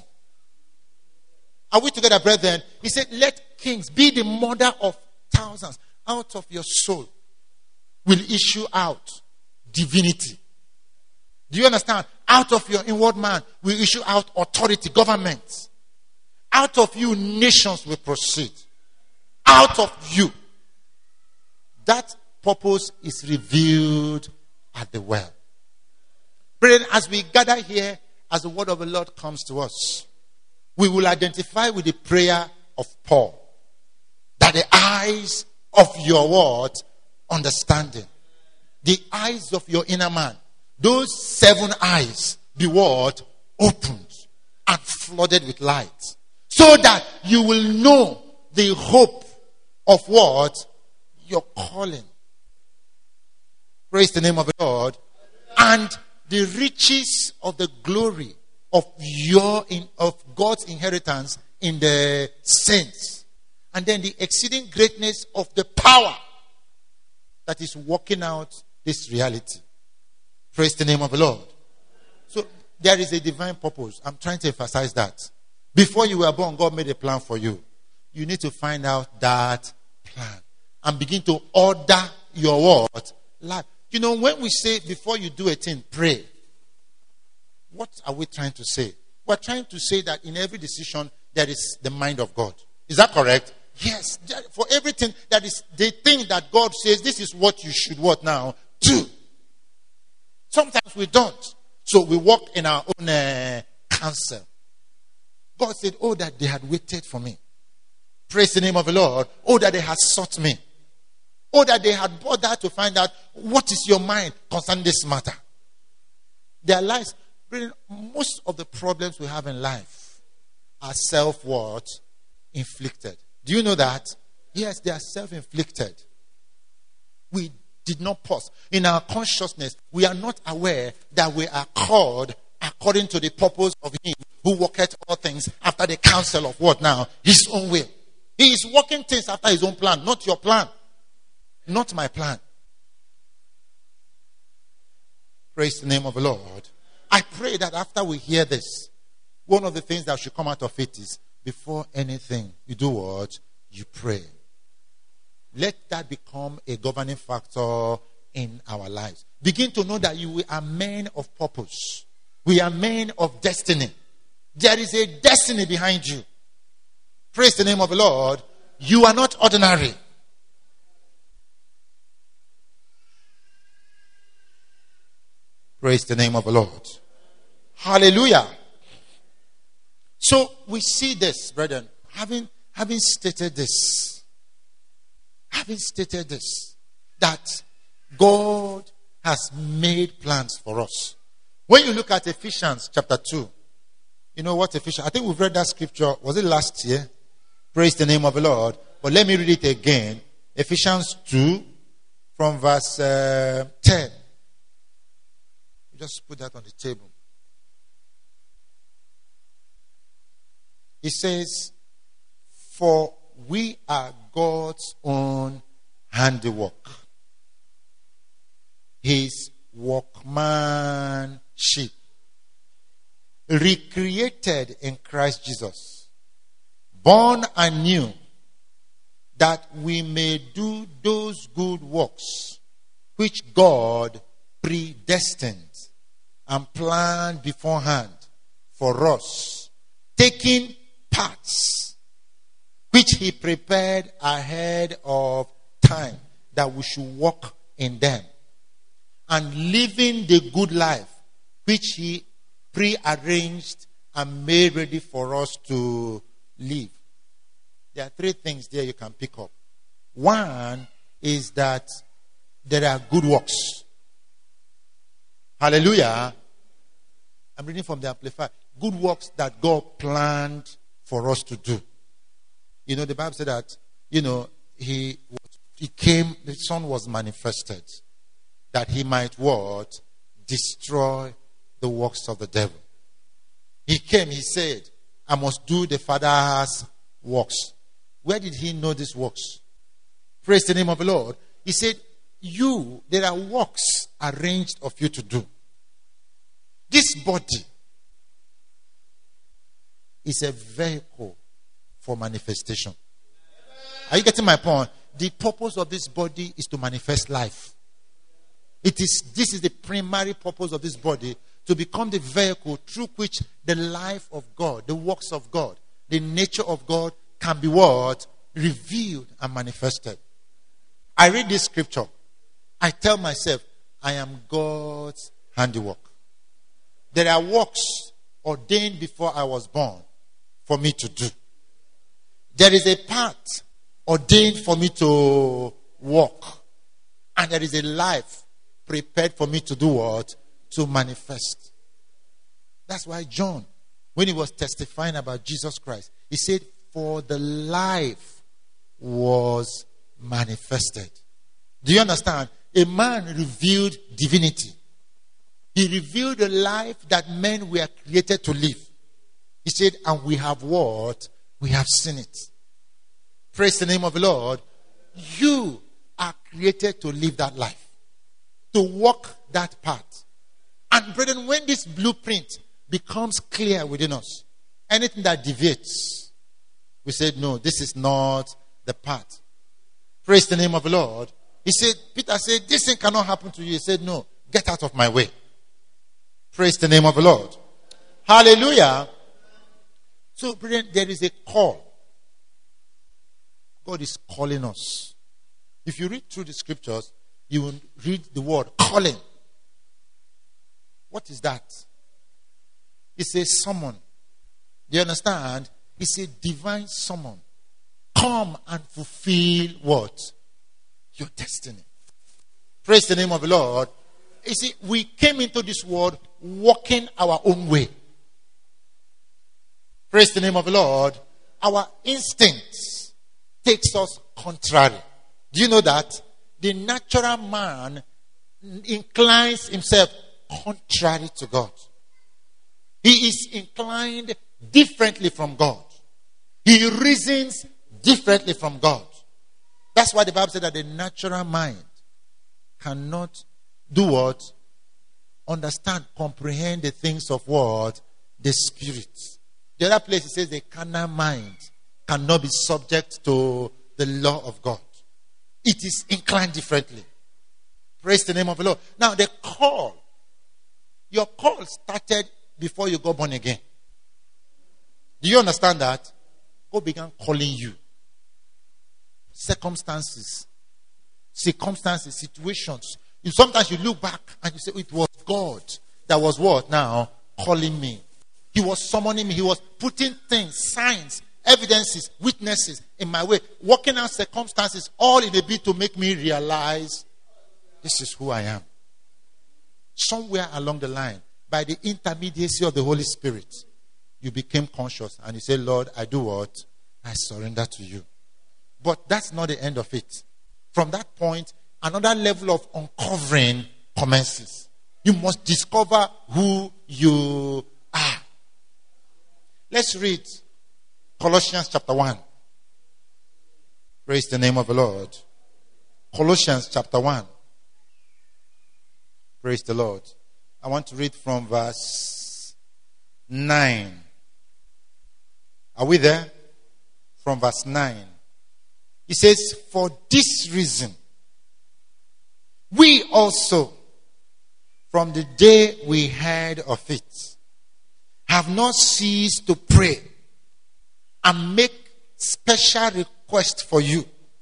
Are we together, brethren? He said, let kings be the mother of thousands. Out of your soul will issue out divinity. Do you understand? Out of your inward man will issue out authority, government. Out of you, nations will proceed. Out of you. That purpose is revealed at the well. Brethren, as we gather here, as the word of the Lord comes to us, we will identify with the prayer of Paul. That the eyes of your what? Understanding. The eyes of your inner man. Those seven eyes be what? Opened and flooded with light. So that you will know the hope of what? Your calling. Praise the name of the Lord. And the riches of the glory of your in, of God's inheritance in the saints. And then the exceeding greatness of the power that is working out this reality. Praise the name of the Lord. So there is a divine purpose. I'm trying to emphasize that. Before you were born, God made a plan for you. You need to find out that plan and begin to order your what? Life. You know, when we say before you do a thing, pray. What are we trying to say? We're trying to say that in every decision, there is the mind of God. Is that correct? Yes. For everything that is the thing that God says, this is what you should what now do. Sometimes we don't. So we walk in our own uh, counsel. God said, oh, that they had waited for me. Praise the name of the Lord. Oh, that they had sought me. Oh, that they had bothered to find out what is your mind concerning this matter. Their lives, most of the problems we have in life are self-what? Inflicted. Do you know that? Yes, they are self-inflicted. We did not pause. In our consciousness, we are not aware that we are called according to the purpose of Him who worketh all things after the counsel of what now? His own will. He is working things after His own plan, not your plan. Not my plan. Praise the name of the Lord. I pray that after we hear this, one of the things that should come out of it is, before anything, you do what? You pray. Let that become a governing factor in our lives. Begin to know that you are men of purpose. We are men of destiny. There is a destiny behind you. Praise the name of the Lord. You are not ordinary. Praise the name of the Lord. Hallelujah. So we see this, brethren. Having, having stated this, having stated this, that God has made plans for us. When you look at Ephesians chapter two, you know what Ephesians, I think we've read that scripture, was it last year? Praise the name of the Lord. But let me read it again. Ephesians two from verse uh, ten. Just put that on the table. It says, for we are God's own handiwork, His workmanship, recreated in Christ Jesus, born anew, that we may do those good works which God predestined and planned beforehand for us, taking parts which He prepared ahead of time that we should walk in them, and living the good life which He prearranged and made ready for us to live. There are three things there you can pick up. One is that there are good works. Hallelujah. I'm reading from the Amplified. Good works that God planned for us to do. You know, the Bible said that, you know, he, he came, the Son was manifested, that He might what? Destroy the works of the devil. He came, He said, I must do the Father's works. Where did He know these works? Praise the name of the Lord. He said, you, there are works arranged of you to do. This body is a vehicle for manifestation. Are you getting my point? The purpose of this body is to manifest life. It is, this is the primary purpose of this body, to become the vehicle through which the life of God, the works of God, the nature of God can be what? Revealed and manifested. I read this scripture. I tell myself, I am God's handiwork. There are works ordained before I was born for me to do. There is a path ordained for me to walk. And there is a life prepared for me to do what? To manifest. That's why John, when he was testifying about Jesus Christ, he said, for the life was manifested. Do you understand? A man revealed divinity. He revealed a life that men were created to live. He said, and we have what? We have seen it. Praise the name of the Lord. You are created to live that life, to walk that path, And brethren, when this blueprint becomes clear within us, anything that deviates, we said, no, this is not the path. Praise the name of the Lord. He said, Peter said, this thing cannot happen to you. He said, no, get out of my way. Praise the name of the Lord. Hallelujah. So, brethren, there is a call. God is calling us. If you read through the scriptures, you will read the word calling. What is that? It's a summon. Do you understand? It's a divine summon. Come and fulfill what? Your destiny. Praise the name of the Lord. You see, we came into this world walking our own way. Praise the name of the Lord. Our instincts takes us contrary. Do you know that? The natural man inclines himself contrary to God. He is inclined differently from God. He reasons differently from God. That's why the Bible said that the natural mind cannot do what? Understand, comprehend the things of what? The Spirit. The other place it says the carnal mind cannot be subject to the law of God. It is inclined differently. Praise the name of the Lord. Now the call. Your call started before you got born again. Do you understand that? God began calling you. Circumstances. Circumstances, situations. You, sometimes you look back and you say, it was God that was what now? Calling me. He was summoning me. He was putting things, signs, evidences, witnesses in my way. Working out circumstances all in a bit to make me realize this is who I am. Somewhere along the line, by the intermediacy of the Holy Spirit, you became conscious and you say, Lord, I do what? I surrender to you. But that's not the end of it. From that point, another level of uncovering commences. You must discover who you are. Let's read Colossians chapter one. Praise the name of the Lord. Colossians chapter one. Praise the Lord. I want to read from verse nine. Are we there? From verse nine. He says, for this reason, we also, from the day we heard of it, have not ceased to pray and make special request for you,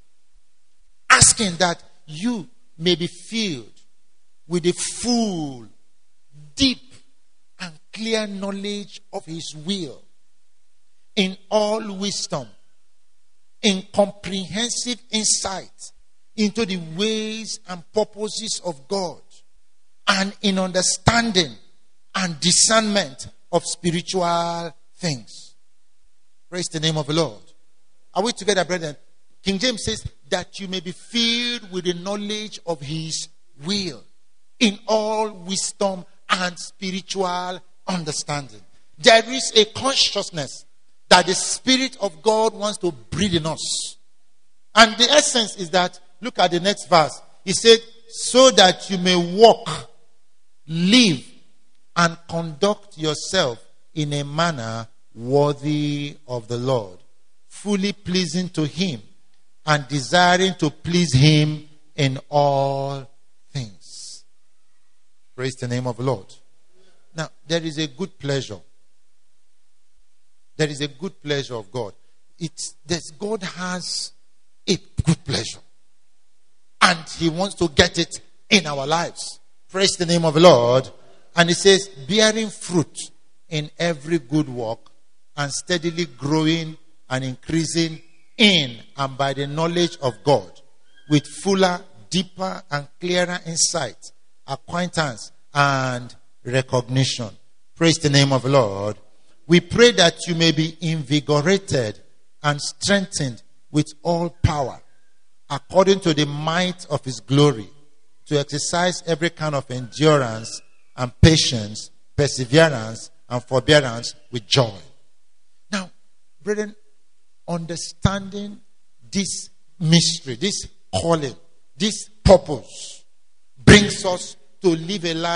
asking that you may be filled with the full, deep, and clear knowledge of His will, in all wisdom, in comprehensive insight into the ways and purposes of God, and in understanding and discernment of spiritual things. Praise the name of the Lord. Are we together, brethren? King James says that you may be filled with the knowledge of His will, in all wisdom and spiritual understanding. There is a consciousness that the Spirit of God wants to breathe in us. And the essence is that, look at the next verse. He said, so that you may walk, live, and conduct yourself in a manner worthy of the Lord, fully pleasing to Him, and desiring to please Him in all things. Praise the name of the Lord. Now, there is a good pleasure. There is a good pleasure of God. It's that God has a good pleasure. And He wants to get it in our lives. Praise the name of the Lord. And it says, bearing fruit in every good work, and steadily growing and increasing in and by the knowledge of God, with fuller, deeper, and clearer insight, acquaintance, and recognition. Praise the name of the Lord. We pray that you may be invigorated and strengthened with all power, according to the might of His glory, to exercise every kind of endurance and patience, perseverance, and forbearance with joy. Now, brethren, understanding this mystery, this calling, this purpose, brings us to live a life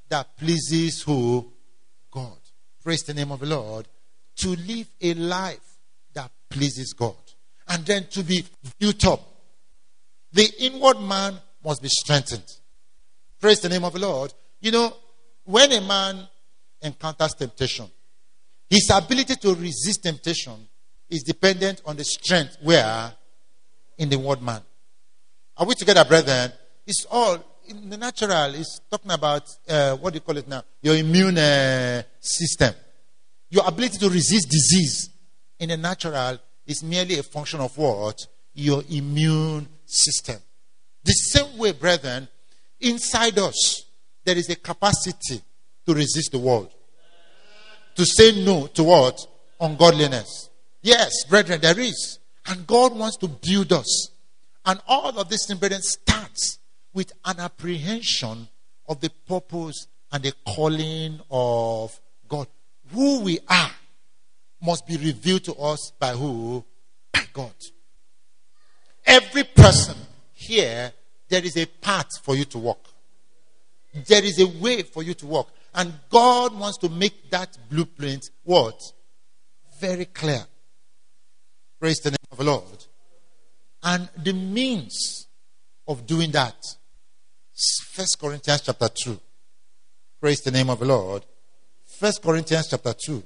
that pleases who? God. Praise the name of the Lord. To live a life that pleases God. And then to be built up. The inward man must be strengthened. Praise the name of the Lord. You know, when a man encounters temptation, his ability to resist temptation is dependent on the strength where? In the inward man. Are we together, brethren? It's all in the natural. It's talking about uh, what do you call it now? Your immune uh, system. Your ability to resist disease in the natural is merely a function of what? Your immune system. The same way, brethren, inside us, there is a capacity to resist the world. To say no to what? Ungodliness. Yes, brethren, there is. And God wants to build us. And all of this, brethren, starts with an apprehension of the purpose and the calling of God. Who we are must be revealed to us by who? By God. Every person here, there is a path for you to walk. There is a way for you to walk. And God wants to make that blueprint what? Very clear. Praise the name of the Lord. And the means of doing that, First Corinthians chapter two. Praise the name of the Lord. First Corinthians chapter two.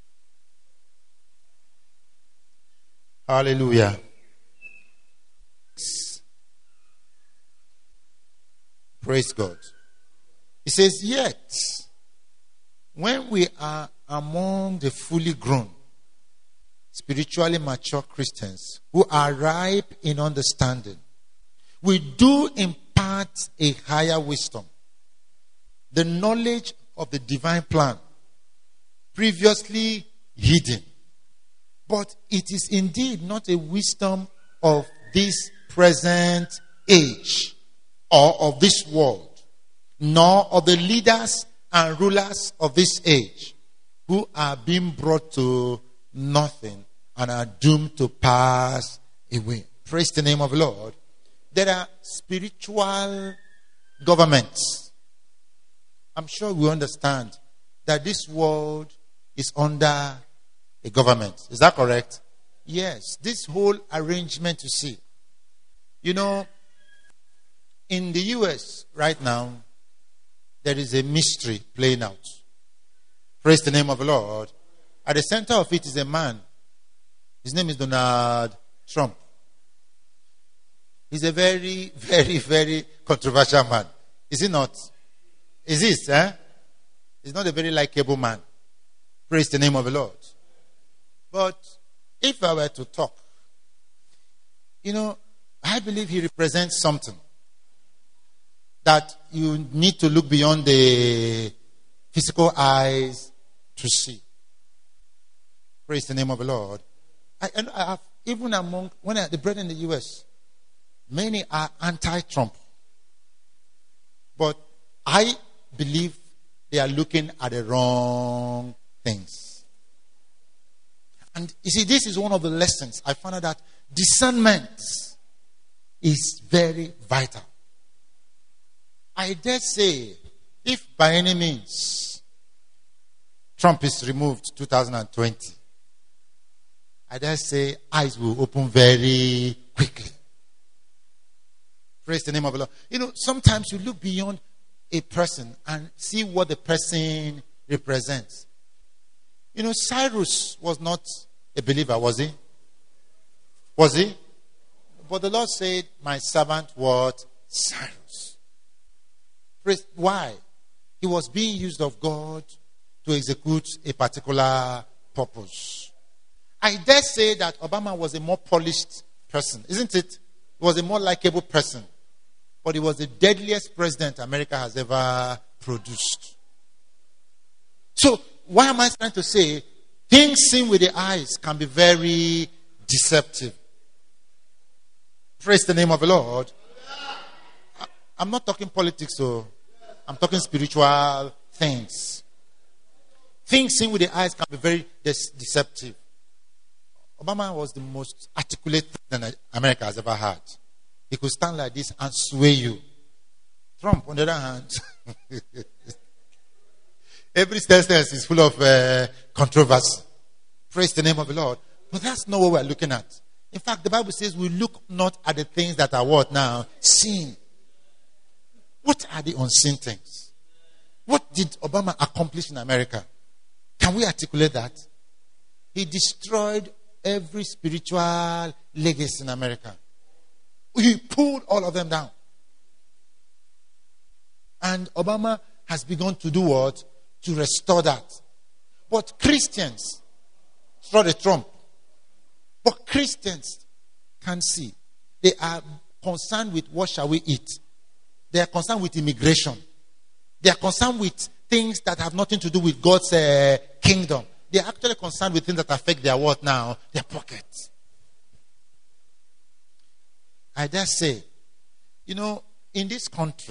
Hallelujah. Praise God. He says, yet, when we are among the fully grown, spiritually mature Christians who are ripe in understanding, we do impart a higher wisdom, the knowledge of the divine plan, previously hidden. But it is indeed not a wisdom of this present age or of this world, nor of the leaders and rulers of this age, who are being brought to nothing and are doomed to pass away. Praise the name of the Lord. There are spiritual governments. I'm sure we understand that this world is under a government. Is that correct? Yes. This whole arrangement you see. You know, in the U S right now, there is a mystery playing out. Praise the name of the Lord. At the center of it is a man. His name is Donald Trump. He's a very, very, very controversial man. Is he not? Is he? Eh? He's not a very likable man. Praise the name of the Lord. But if I were to talk, you know, I believe he represents something that you need to look beyond the physical eyes to see. Praise the name of the Lord. I, and I have, even among when I, the brethren in the U S, many are anti-Trump. But I believe they are looking at the wrong things. And you see, this is one of the lessons I found out, that discernment is very vital. I dare say, if by any means Trump is removed two thousand twenty, I dare say eyes will open very quickly. Praise the name of the Lord. You know, sometimes you look beyond a person and see what the person represents. You know, Cyrus was not a believer, was he? Was he? But the Lord said, my servant what? Cyrus. Praise. Why? He was being used of God to execute a particular purpose. I dare say that Obama was a more polished person, isn't it? He was a more likable person. But he was the deadliest president America has ever produced. So, why am I trying to say? Things seen with the eyes can be very deceptive. Praise the name of the Lord. I'm not talking politics, so I'm talking spiritual things. Things seen with the eyes can be very deceptive. Obama was the most articulate president America has ever had. He could stand like this and sway you. Trump, on the other hand, Every sentence is full of uh, controversy. Praise the name of the Lord. But that's not what we're looking at. In fact, the Bible says we look not at the things that are what now? Seen. What are the unseen things? What did Obama accomplish in America? Can we articulate that? He destroyed every spiritual legacy in America. He pulled all of them down. And Obama has begun to do what? To restore that. But Christians, it's not a Trump, but Christians can see. They are concerned with what shall we eat. They are concerned with immigration. They are concerned with things that have nothing to do with God's uh, kingdom. They are actually concerned with things that affect their what now? Their pockets. I dare say, you know, in this country,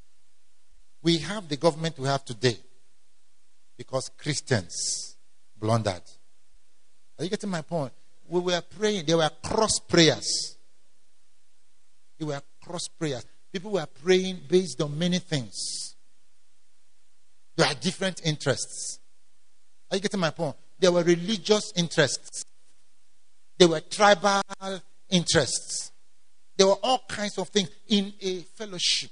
we have the government we have today because Christians blundered. Are you getting my point? We were praying. There were cross prayers. There were cross prayers. People were praying based on many things. There are different interests. Are you getting my point? There were religious interests. There were tribal interests. There were all kinds of things in a fellowship.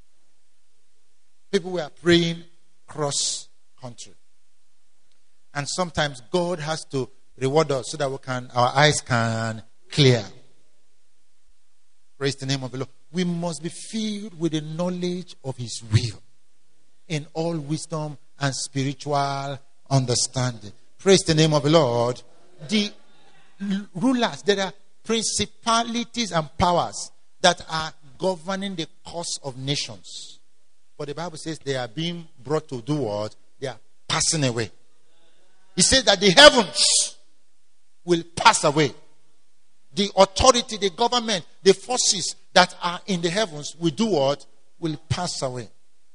People were praying cross country. And sometimes God has to reward us so that we can, our eyes can clear. Praise the name of the Lord. We must be filled with the knowledge of His will in all wisdom and spiritual understanding. Praise the name of the Lord. The rulers, there are principalities and powers that are governing the course of nations. But the Bible says they are being brought to do what? They are passing away. He says that the heavens will pass away. The authority, the government, the forces that are in the heavens will do what? Will pass away.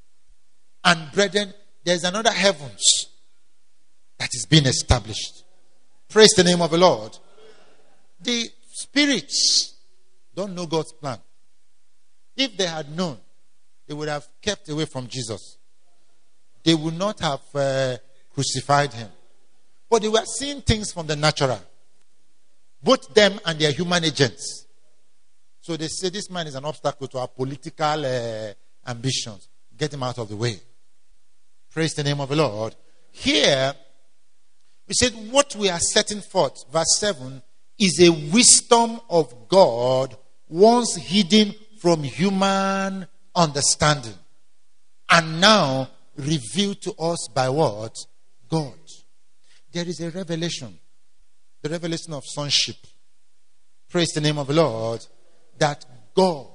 And brethren, there's another heavens that is being established. Praise the name of the Lord. The spirits don't know God's plan. If they had known, they would have kept away from Jesus. They would not have uh, crucified him. But they were seeing things from the natural. Both them and their human agents. So they say this man is an obstacle to our political uh, ambitions. Get him out of the way. Praise the name of the Lord. Here, we said what we are setting forth, verse seven, is a wisdom of God once hidden from human understanding. And now revealed to us by what? God. There is a revelation. The revelation of sonship. Praise the name of the Lord. That God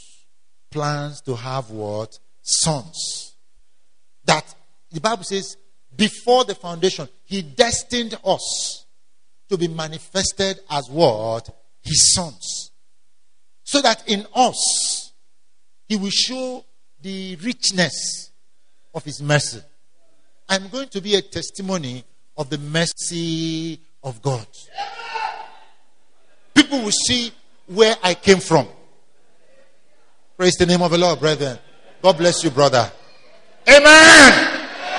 plans to have what? Sons. That the Bible says, before the foundation, He destined us to be manifested as what? His sons. So that in us, He will show the richness of His mercy. I'm going to be a testimony of the mercy of God. People will see where I came from. Praise the name of the Lord, brethren. God bless you, brother. Amen.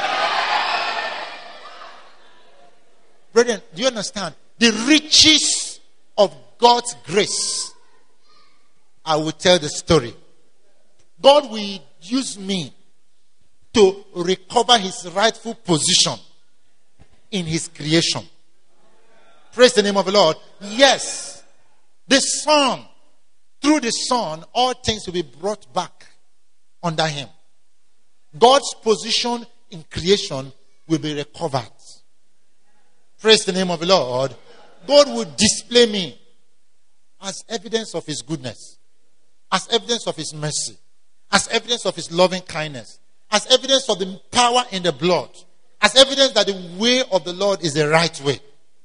Brethren, do you understand? The riches of God's grace. I will tell the story. God will use me to recover His rightful position in His creation. Praise the name of the Lord. Yes, the Son, through the Son, all things will be brought back under Him. God's position in creation will be recovered. Praise the name of the Lord. God will display me as evidence of His goodness, as evidence of His mercy, as evidence of His loving kindness, as evidence of the power in the blood, as evidence that the way of the Lord is the right way.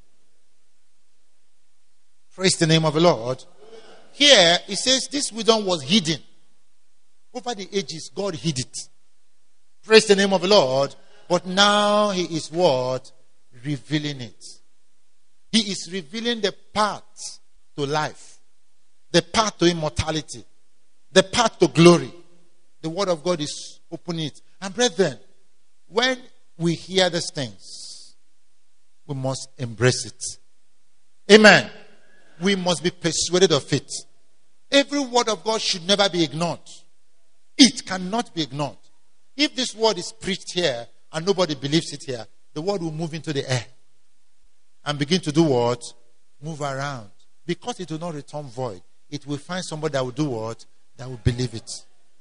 Praise the name of the Lord. Here, it says this wisdom was hidden. Over the ages, God hid it. Praise the name of the Lord. But now He is what? Revealing it. He is revealing the path to life, the path to immortality, the path to glory. The Word of God is opening it. And brethren, when we hear these things, we must embrace it. Amen. We must be persuaded of it. Every word of God should never be ignored. It cannot be ignored. If this word is preached here and nobody believes it here, the word will move into the air and begin to do what? Move around. Because it will not return void. It will find somebody that will do what? That will believe it.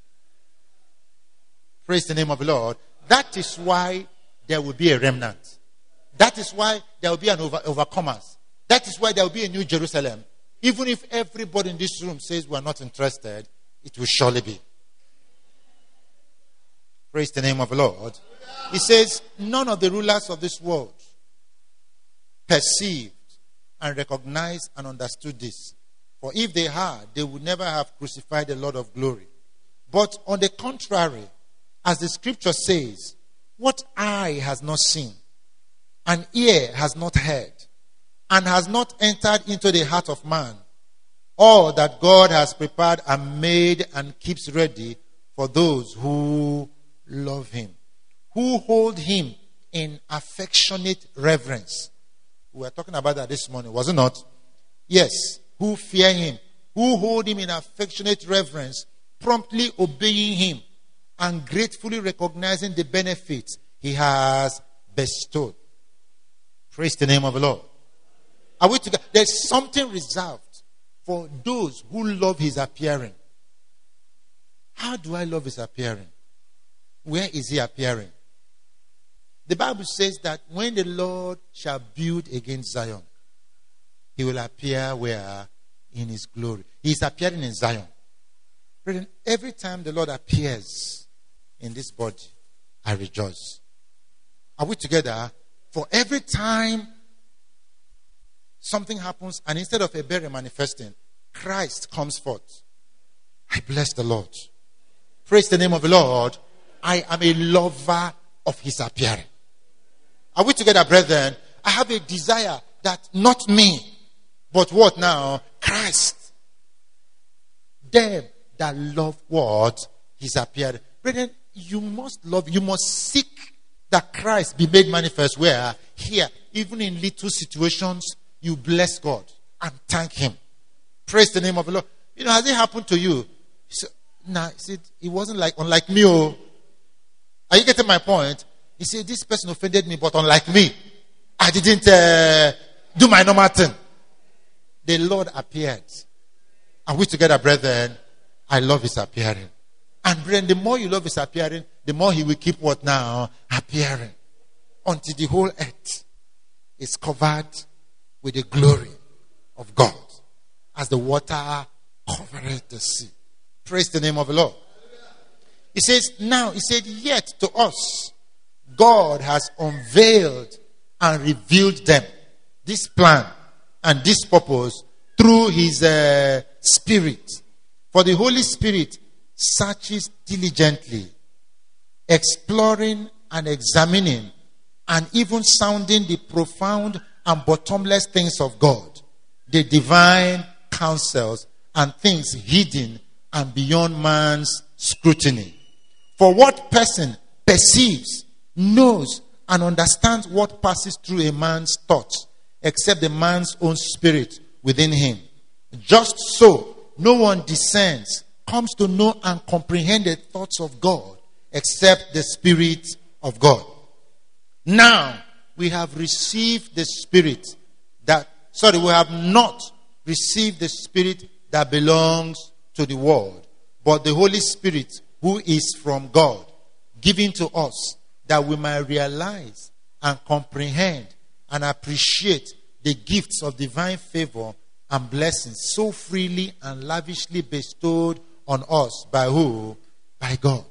Praise the name of the Lord. That is why there will be a remnant. That is why there will be an over, overcomers. That is why there will be a new Jerusalem. Even if everybody in this room says we are not interested, it will surely be. Praise the name of the Lord. He says, none of the rulers of this world perceived and recognized and understood this. For if they had, they would never have crucified the Lord of glory. But on the contrary, as the scripture says, what eye has not seen, and ear has not heard, and has not entered into the heart of man, all that God has prepared and made and keeps ready for those who love him, who hold him in affectionate reverence. We were talking about that this morning, was it not? Yes. Who fear him, who hold him in affectionate reverence, promptly obeying him, and gratefully recognizing the benefits he has bestowed. Praise the name of the Lord. Are we together? There's something reserved for those who love his appearing. How do I love his appearing? Where is he appearing? The Bible says that when the Lord shall build against Zion, he will appear where? In his glory. He is appearing in Zion. Brethren, every time the Lord appears in this body, I rejoice. Are we together? For every time something happens and instead of a berry manifesting, Christ comes forth, I bless the Lord. Praise the name of the Lord. I am a lover of his appearing. Are we together, brethren? I have a desire that not me, but what now? Christ. Them that love what? His appearing. Brethren, you must love, you must seek that Christ be made manifest where? Here. Even in little situations, you bless God and thank him. Praise the name of the Lord. You know, has it happened to you? So, nah, see, it wasn't like, unlike me. Oh. Are you getting my point? He said, this person offended me, but unlike me, I didn't uh, do my normal thing. The Lord appeared. Are we together, brethren? I love his appearing. And brethren, the more you love his appearing, the more he will keep what now? Appearing. Until the whole earth is covered with the glory of God. As the water covereth the sea. Praise the name of the Lord. He says, now, he said, yet to us, God has unveiled and revealed them. This plan and this purpose through his uh, Spirit. For the Holy Spirit searches diligently, exploring and examining and even sounding the profound and bottomless things of God, the divine counsels and things hidden and beyond man's scrutiny. For what person perceives, knows, and understands what passes through a man's thoughts, except the man's own spirit within him? Just so, no one discerns, comes to know and comprehend the thoughts of God, except the Spirit of God. Now, we have received the Spirit that, sorry, we have not received the Spirit that belongs to the world, but the Holy Spirit who is from God, given to us that we might realize and comprehend and appreciate the gifts of divine favor and blessings so freely and lavishly bestowed on us by who? By God.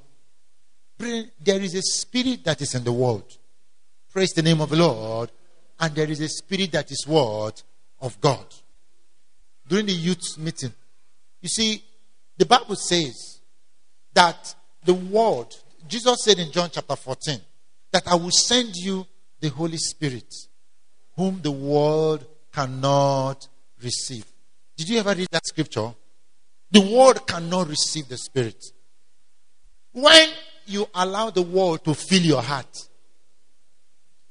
There is a spirit that is in the world. Praise the name of the Lord. And there is a spirit that is what? Of God. During the youth meeting, you see, the Bible says that the word, Jesus said in John chapter fourteen, that I will send you the Holy Spirit, whom the world cannot receive. Did you ever read that scripture? The world cannot receive the Spirit. When you allow the world to fill your heart,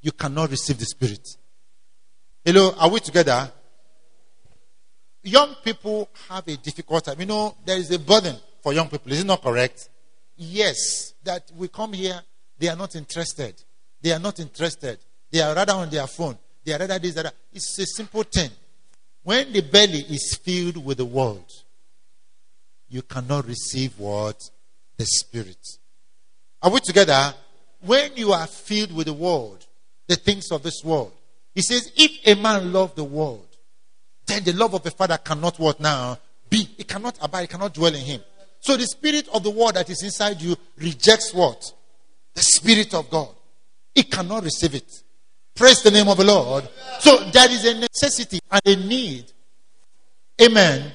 you cannot receive the Spirit. Hello, are we together? Young people have a difficult time. You know, there is a burden for young people. Is it not correct? Yes, that we come here, they are not interested. They are not interested. They are rather on their phone. They are rather this, that. It's a simple thing. When the belly is filled with the world, you cannot receive what? The Spirit. Are we together? When you are filled with the world, the things of this world, he says, if a man love the world, then the love of the Father cannot what now? Be. It cannot abide. It cannot dwell in him. So the spirit of the world that is inside you rejects what? The Spirit of God. It cannot receive it. Praise the name of the Lord. So there is a necessity and a need. Amen.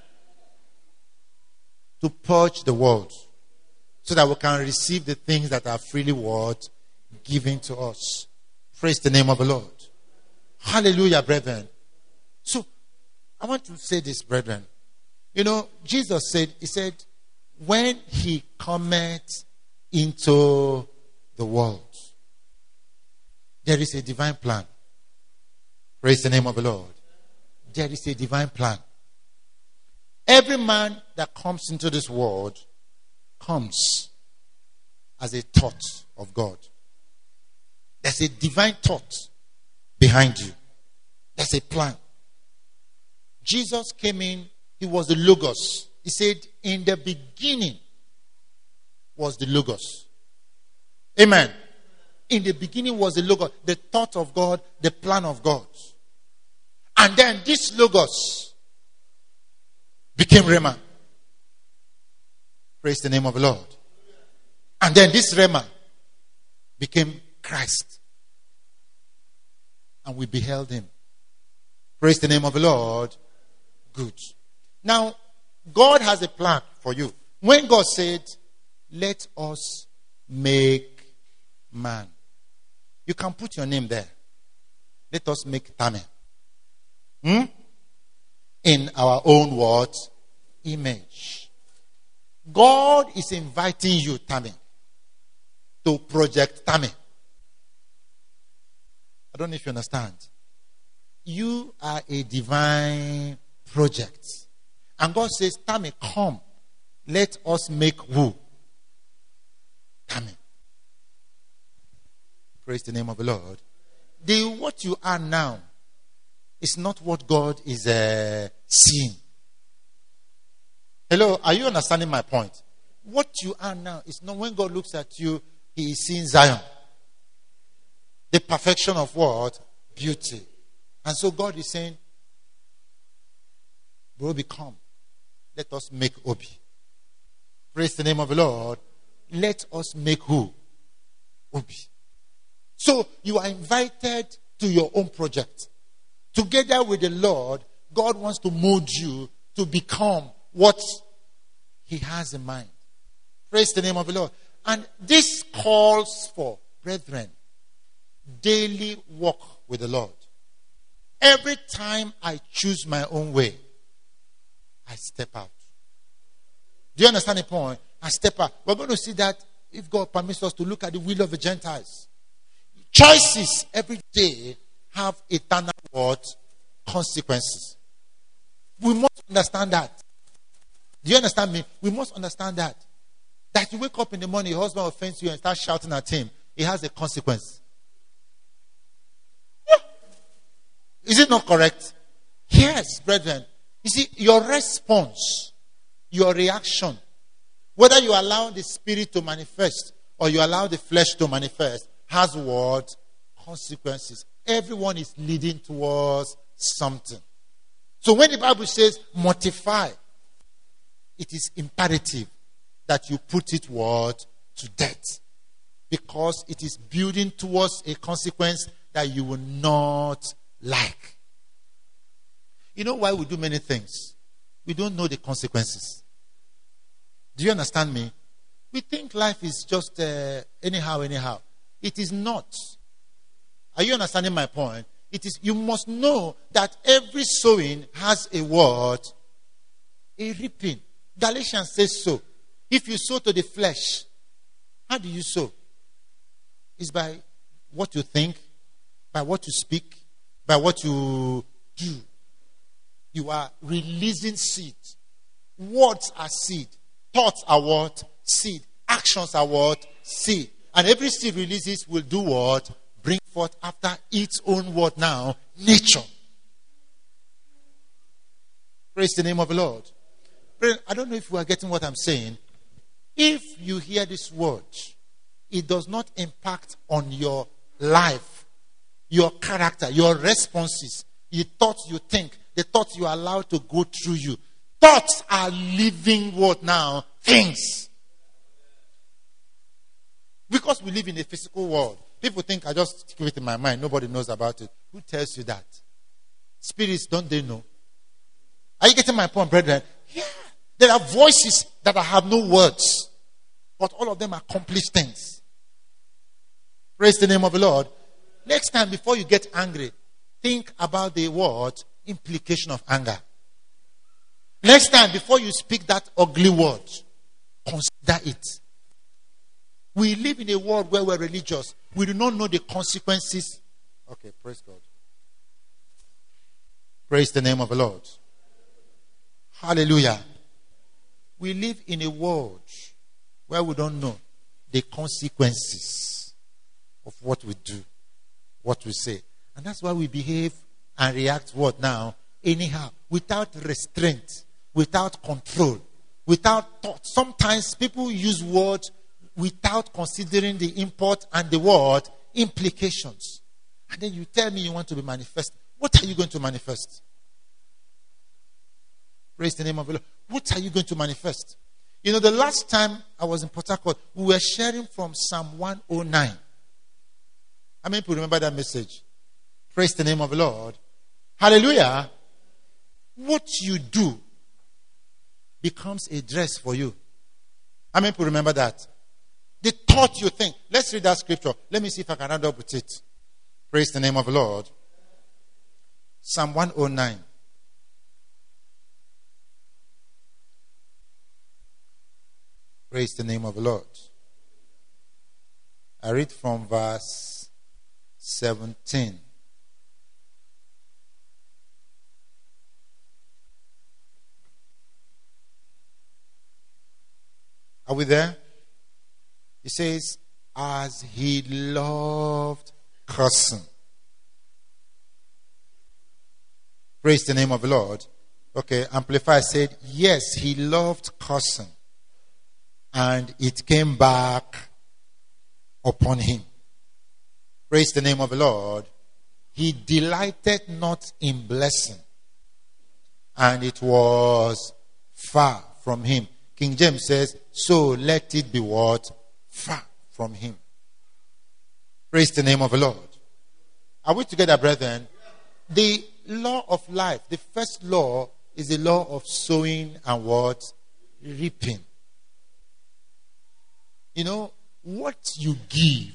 To purge the world. So that we can receive the things that are freely what? Given to us. Praise the name of the Lord. Hallelujah, brethren. So, I want to say this, brethren. You know, Jesus said, he said, when he cometh into the world, there is a divine plan. Praise the name of the Lord. There is a divine plan. Every man that comes into this world comes as a thought of God. There's a divine thought behind you. There's a plan. Jesus came in, he was the Logos. He said, in the beginning was the Logos. Amen. In the beginning was the Logos, the thought of God, the plan of God. And then this Logos became Rhema. Praise the name of the Lord. And then this Rhema became Christ. And we beheld him. Praise the name of the Lord. Good. Now, God has a plan for you. When God said, let us make man. You can put your name there. Let us make Tammy. Hmm? In our own what? Image. God is inviting you, Tammy, to project Tammy. I don't know if you understand. You are a divine project. And God says, Tammy, come. Let us make who? Tammy. Praise the name of the Lord. The what you are now is not what God is uh, seeing. Hello, are you understanding my point? What you are now is not when God looks at you, he is seeing Zion. The perfection of what? Beauty. And so God is saying, Obi, come. Let us make Obi. Praise the name of the Lord. Let us make who? Obi. So you are invited to your own project. Together with the Lord, God wants to mold you to become what he has in mind. Praise the name of the Lord. And this calls for, brethren, daily walk with the Lord. Every time I choose my own way, I step out. Do you understand the point? I step out. We're going to see that if God permits us to look at the will of the Gentiles. Choices every day have eternal what? Consequences. We must understand that. Do you understand me? We must understand that. That you wake up in the morning, your husband offends you and start shouting at him. It has a consequence. Yeah. Is it not correct? Yes, brethren. You see, your response, your reaction, whether you allow the spirit to manifest or you allow the flesh to manifest, has what? Consequences. Everyone is leading towards something. So when the Bible says mortify, it is imperative that you put it what? To death. Because it is building towards a consequence that you will not like. You know why we do many things? We don't know the consequences. Do you understand me? We think life is just uh, anyhow, anyhow. It is not. Are you understanding my point? It is. You must know that every sowing has a word, a reaping. Galatians says so. If you sow to the flesh, how do you sow? It's by what you think, by what you speak, by what you do. You are releasing seed. Words are seed. Thoughts are what? Seed. Actions are what? Seed. And every seed releases will do what? Bring forth after its own word now, nature. Praise the name of the Lord. I don't know if you are getting what I'm saying. If you hear this word, it does not impact on your life, your character, your responses, the thoughts you think, the thoughts you are allowed to go through you. Thoughts are living what now? Things. Because we live in a physical world. People think I just keep it in my mind. Nobody knows about it. Who tells you that? Spirits, don't they know? Are you getting my point, brethren? Yeah. There are voices that have no words. But all of them accomplish things. Praise the name of the Lord. Next time, before you get angry, think about the word implication of anger. Next time, before you speak that ugly word, consider it. We live in a world where we're religious. We do not know the consequences. Okay, praise God. Praise the name of the Lord. Hallelujah. We live in a world where we don't know the consequences of what we do, what we say. And that's why we behave and react what now? Anyhow, without restraint, without control, without thought. Sometimes people use words without considering the import and the word implications. And then you tell me you want to be manifest. What are you going to manifest? Praise the name of the Lord. What are you going to manifest? You know, the last time I was in Port Harcourt, we were sharing from Psalm one oh nine. How many people remember that message? Praise the name of the Lord. Hallelujah. What you do becomes a dress for you. How many people remember that? The thought you think. Let's read that scripture. Let me see if I can round up with it. Praise the name of the Lord. Psalm one oh nine. Praise the name of the Lord. I read from verse seventeen. Are we there? He says, as he loved cursing. Praise the name of the Lord. Okay, Amplified said, yes, he loved cursing. And it came back upon him. Praise the name of the Lord. He delighted not in blessing. And it was far from him. King James says, so let it be what? Far from him. Praise the name of the Lord. Are we together, brethren? The law of life, the first law is the law of sowing and what? Reaping. You know, what you give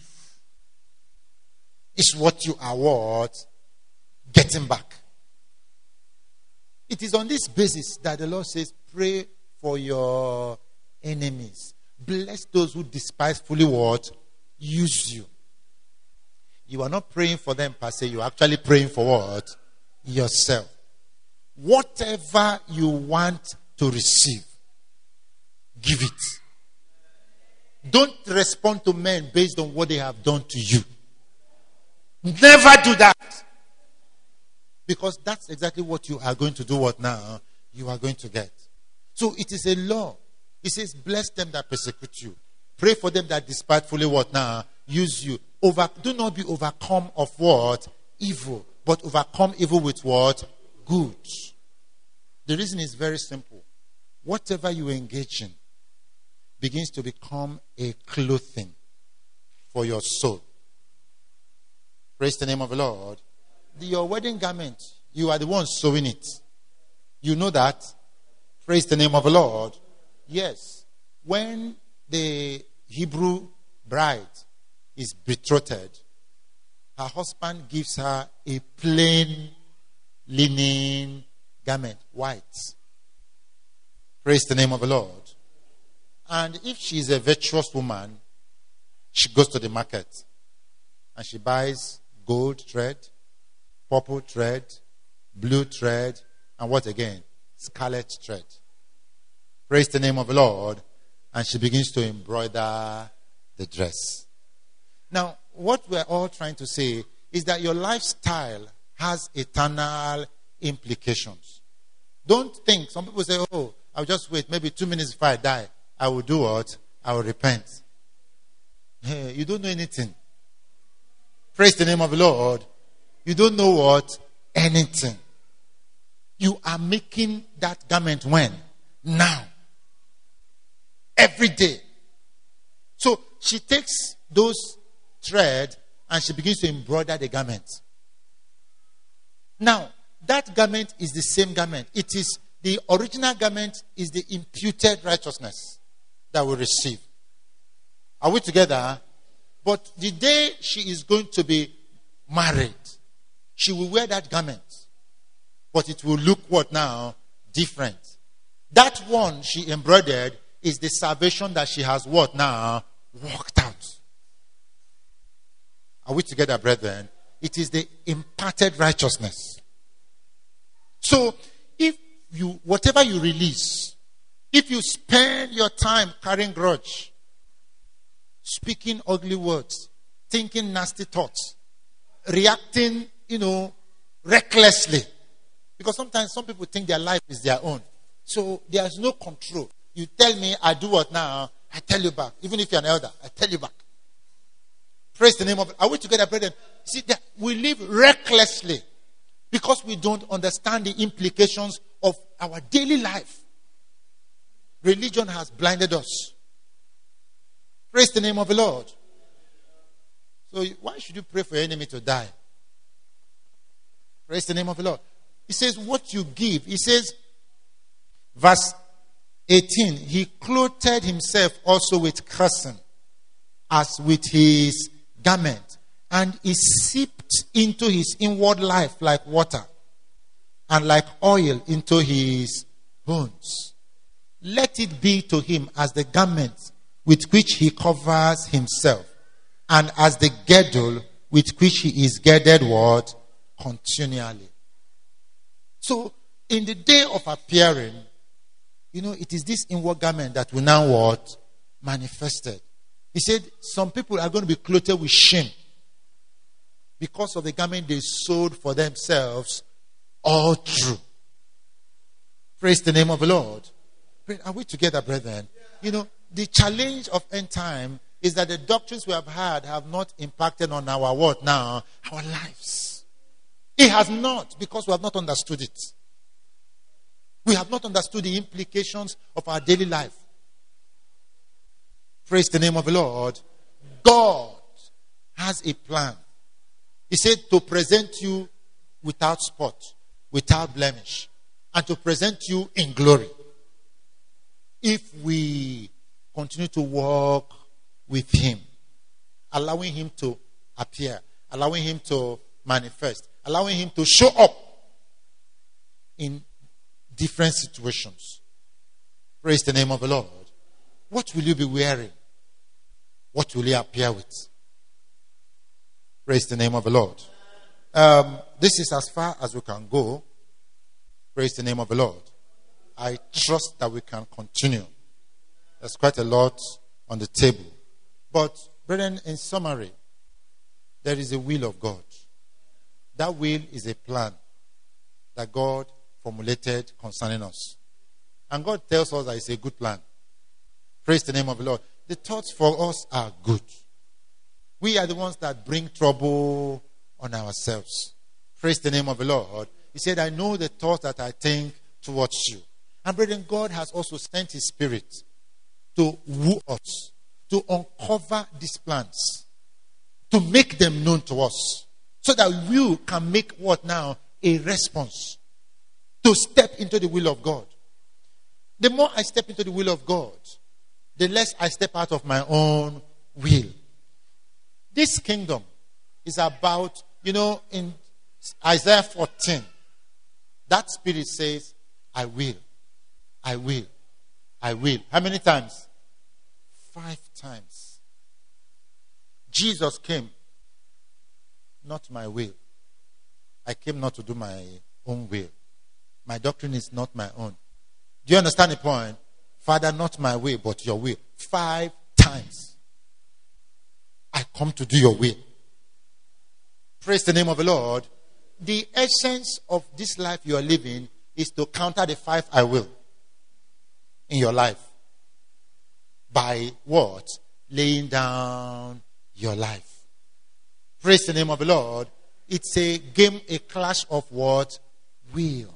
is what you are what? Getting back. It is on this basis that the Lord says, pray for your enemies. Bless those who despisefully what? Use you. You are not praying for them per se. You are actually praying for what? Yourself. Whatever you want to receive, give it. Don't respond to men based on what they have done to you. Never do that. Because that's exactly what you are going to do what now? You are going to get. So it is a law. It says, bless them that persecute you. Pray for them that despitefully what now? Use you. Over, do not be overcome of what? Evil. But overcome evil with what? Good. The reason is very simple. Whatever you engage in begins to become a clothing for your soul. Praise the name of the Lord. The, your wedding garment, you are the one sewing it. You know that? Praise the name of the Lord. Yes. When the Hebrew bride is betrothed, her husband gives her a plain linen garment, white. Praise the name of the Lord. And if she is a virtuous woman, she goes to the market and she buys gold thread, purple thread, blue thread, and what again? Scarlet thread. Praise the name of the Lord. And she begins to embroider the dress. Now, what we're all trying to say is that your lifestyle has eternal implications. Don't think, some people say, oh, I'll just wait, maybe two minutes before I die, I will do what? I will repent. Hey, you don't know anything. Praise the name of the Lord. You don't know what? Anything. You are making that garment when? Now. Every day. So she takes those thread and she begins to embroider the garment. Now, that garment is the same garment. It is the original garment is the imputed righteousness that we receive. Are we together? But the day she is going to be married, she will wear that garment. But it will look what now? Different. That one she embroidered is the salvation that she has what now? Worked out. Are we together, brethren? It is the imparted righteousness. So, if you, whatever you release, if you spend your time carrying grudge, speaking ugly words, thinking nasty thoughts, reacting, you know, recklessly, because sometimes some people think their life is their own. So, there's no control. You tell me, I do what now? I tell you back. Even if you're an elder, I tell you back. Praise the name of it. Are we together, brethren? See, that we live recklessly because we don't understand the implications of our daily life. Religion has blinded us. Praise the name of the Lord. So why should you pray for your enemy to die? Praise the name of the Lord. He says, what you give. He says, verse eighteen, he clothed himself also with cursing, as with his garment, and he seeped into his inward life like water, and like oil into his bones. Let it be to him as the garment with which he covers himself, and as the girdle with which he is girded what? Continually. So, in the day of appearing, you know, it is this inward garment that will now what? Manifested. He said, some people are going to be clothed with shame because of the garment they sewed for themselves all through. Praise the name of the Lord. Are we together, brethren? You know, the challenge of end time is that the doctrines we have had have not impacted on our what now? Our lives. It has not, because we have not understood it. We have not understood the implications of our daily life. Praise the name of the Lord. God has a plan. He said to present you without spot, without blemish, and to present you in glory. If we continue to walk with him, allowing him to appear, allowing him to manifest, allowing him to show up in different situations. Praise the name of the Lord. What will you be wearing? What will you appear with? Praise the name of the Lord. Um, this is as far as we can go. Praise the name of the Lord. I trust that we can continue. There's quite a lot on the table. But, brethren, in summary, there is a will of God. That will is a plan that God formulated concerning us. And God tells us that it's a good plan. Praise the name of the Lord. The thoughts for us are good. We are the ones that bring trouble on ourselves. Praise the name of the Lord. He said, I know the thoughts that I think towards you. And brethren, God has also sent his spirit to woo us, to uncover these plans, to make them known to us, so that we can make what now? A response. To step into the will of God. The more I step into the will of God, the less I step out of my own will. This kingdom is about, you know, in Isaiah fourteen, that spirit says, I will, I will, I will. How many times? Five times. Jesus came. not my will. I came not to do my own will. My doctrine is not my own. Do you understand the point? Father, not my will, but your will. Five times. I come to do your will. Praise the name of the Lord. The essence of this life you are living is to counter the five I will in your life. By what? Laying down your life. Praise the name of the Lord. It's a game, a clash of what? Will.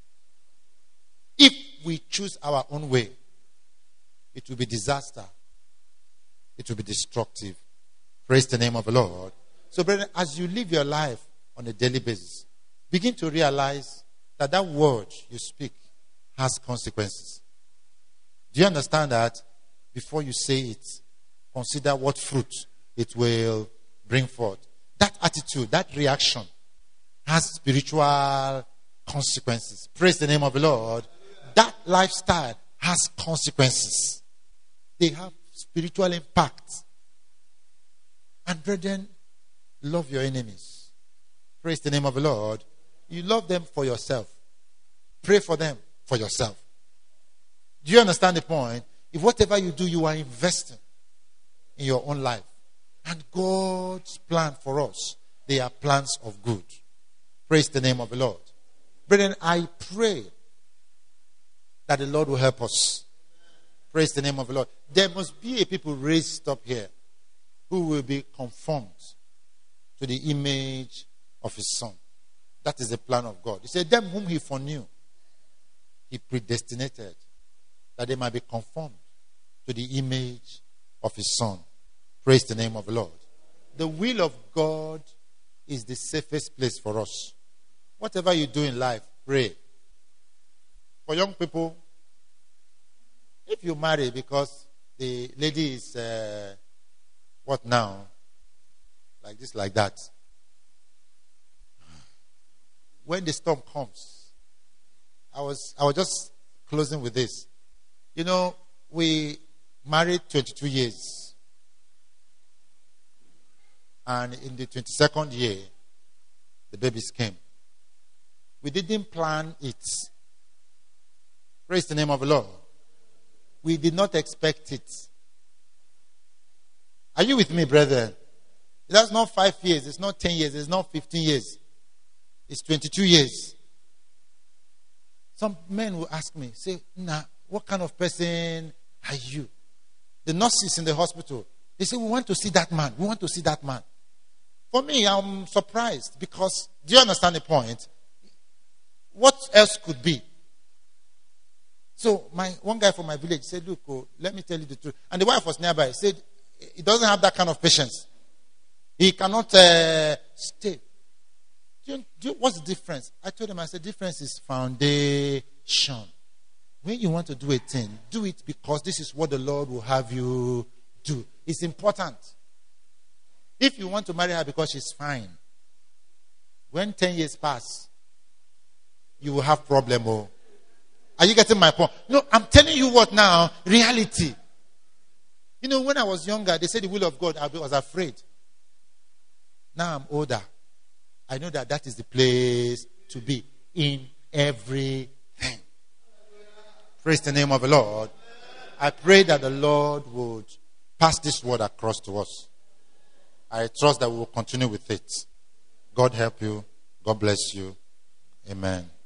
If we choose our own way, it will be disaster. It will be destructive. Praise the name of the Lord. So, brethren, as you live your life on a daily basis, begin to realize that that word you speak has consequences. Do you understand that? Before you say it, consider what fruit it will bring forth. That attitude, that reaction has spiritual consequences. Praise the name of the Lord. That lifestyle has consequences. They have spiritual impact. And brethren, love your enemies. Praise the name of the Lord. You love them for yourself. Pray for them for yourself. Do you understand the point? If whatever you do, you are investing in your own life. And God's plan for us, they are plans of good. Praise the name of the Lord. Brethren, I pray that the Lord will help us. Praise the name of the Lord. There must be a people raised up here who will be conformed to the image of his Son. That is the plan of God. He said, them whom he foreknew, he predestinated, that they might be conformed to the image of his Son. Praise the name of the Lord. The will of God is the safest place for us. Whatever you do in life, pray. For young people, if you marry because the lady is, uh, what now? Like this, like that. When the storm comes, I was, I was just closing with this. You know, we married twenty-two years. And in the twenty-second year, the babies came. We didn't plan it. Praise the name of the Lord. We did not expect it. Are you with me, brethren? That's not five years. It's not ten years. It's not fifteen years. It's twenty-two years. Some men will ask me, say, nah, what kind of person are you? The nurses in the hospital, they say, we want to see that man. We want to see that man. For me, I'm surprised because, do you understand the point? What else could be? So, my one guy from my village said, look, oh, let me tell you the truth. And the wife was nearby. He said, he doesn't have that kind of patience. He cannot uh, stay. Do you, do you, what's the difference? I told him, I said, the difference is foundation. When you want to do a thing, do it because this is what the Lord will have you do. It's important. If you want to marry her because she's fine, when ten years pass, you will have problem. Oh. Are you getting my point? No, I'm telling you what now, reality. You know, when I was younger, they said the will of God, I was afraid. Now I'm older. I know that that is the place to be in everything. Praise the name of the Lord. I pray that the Lord would pass this word across to us. I trust that we will continue with it. God help you. God bless you. Amen.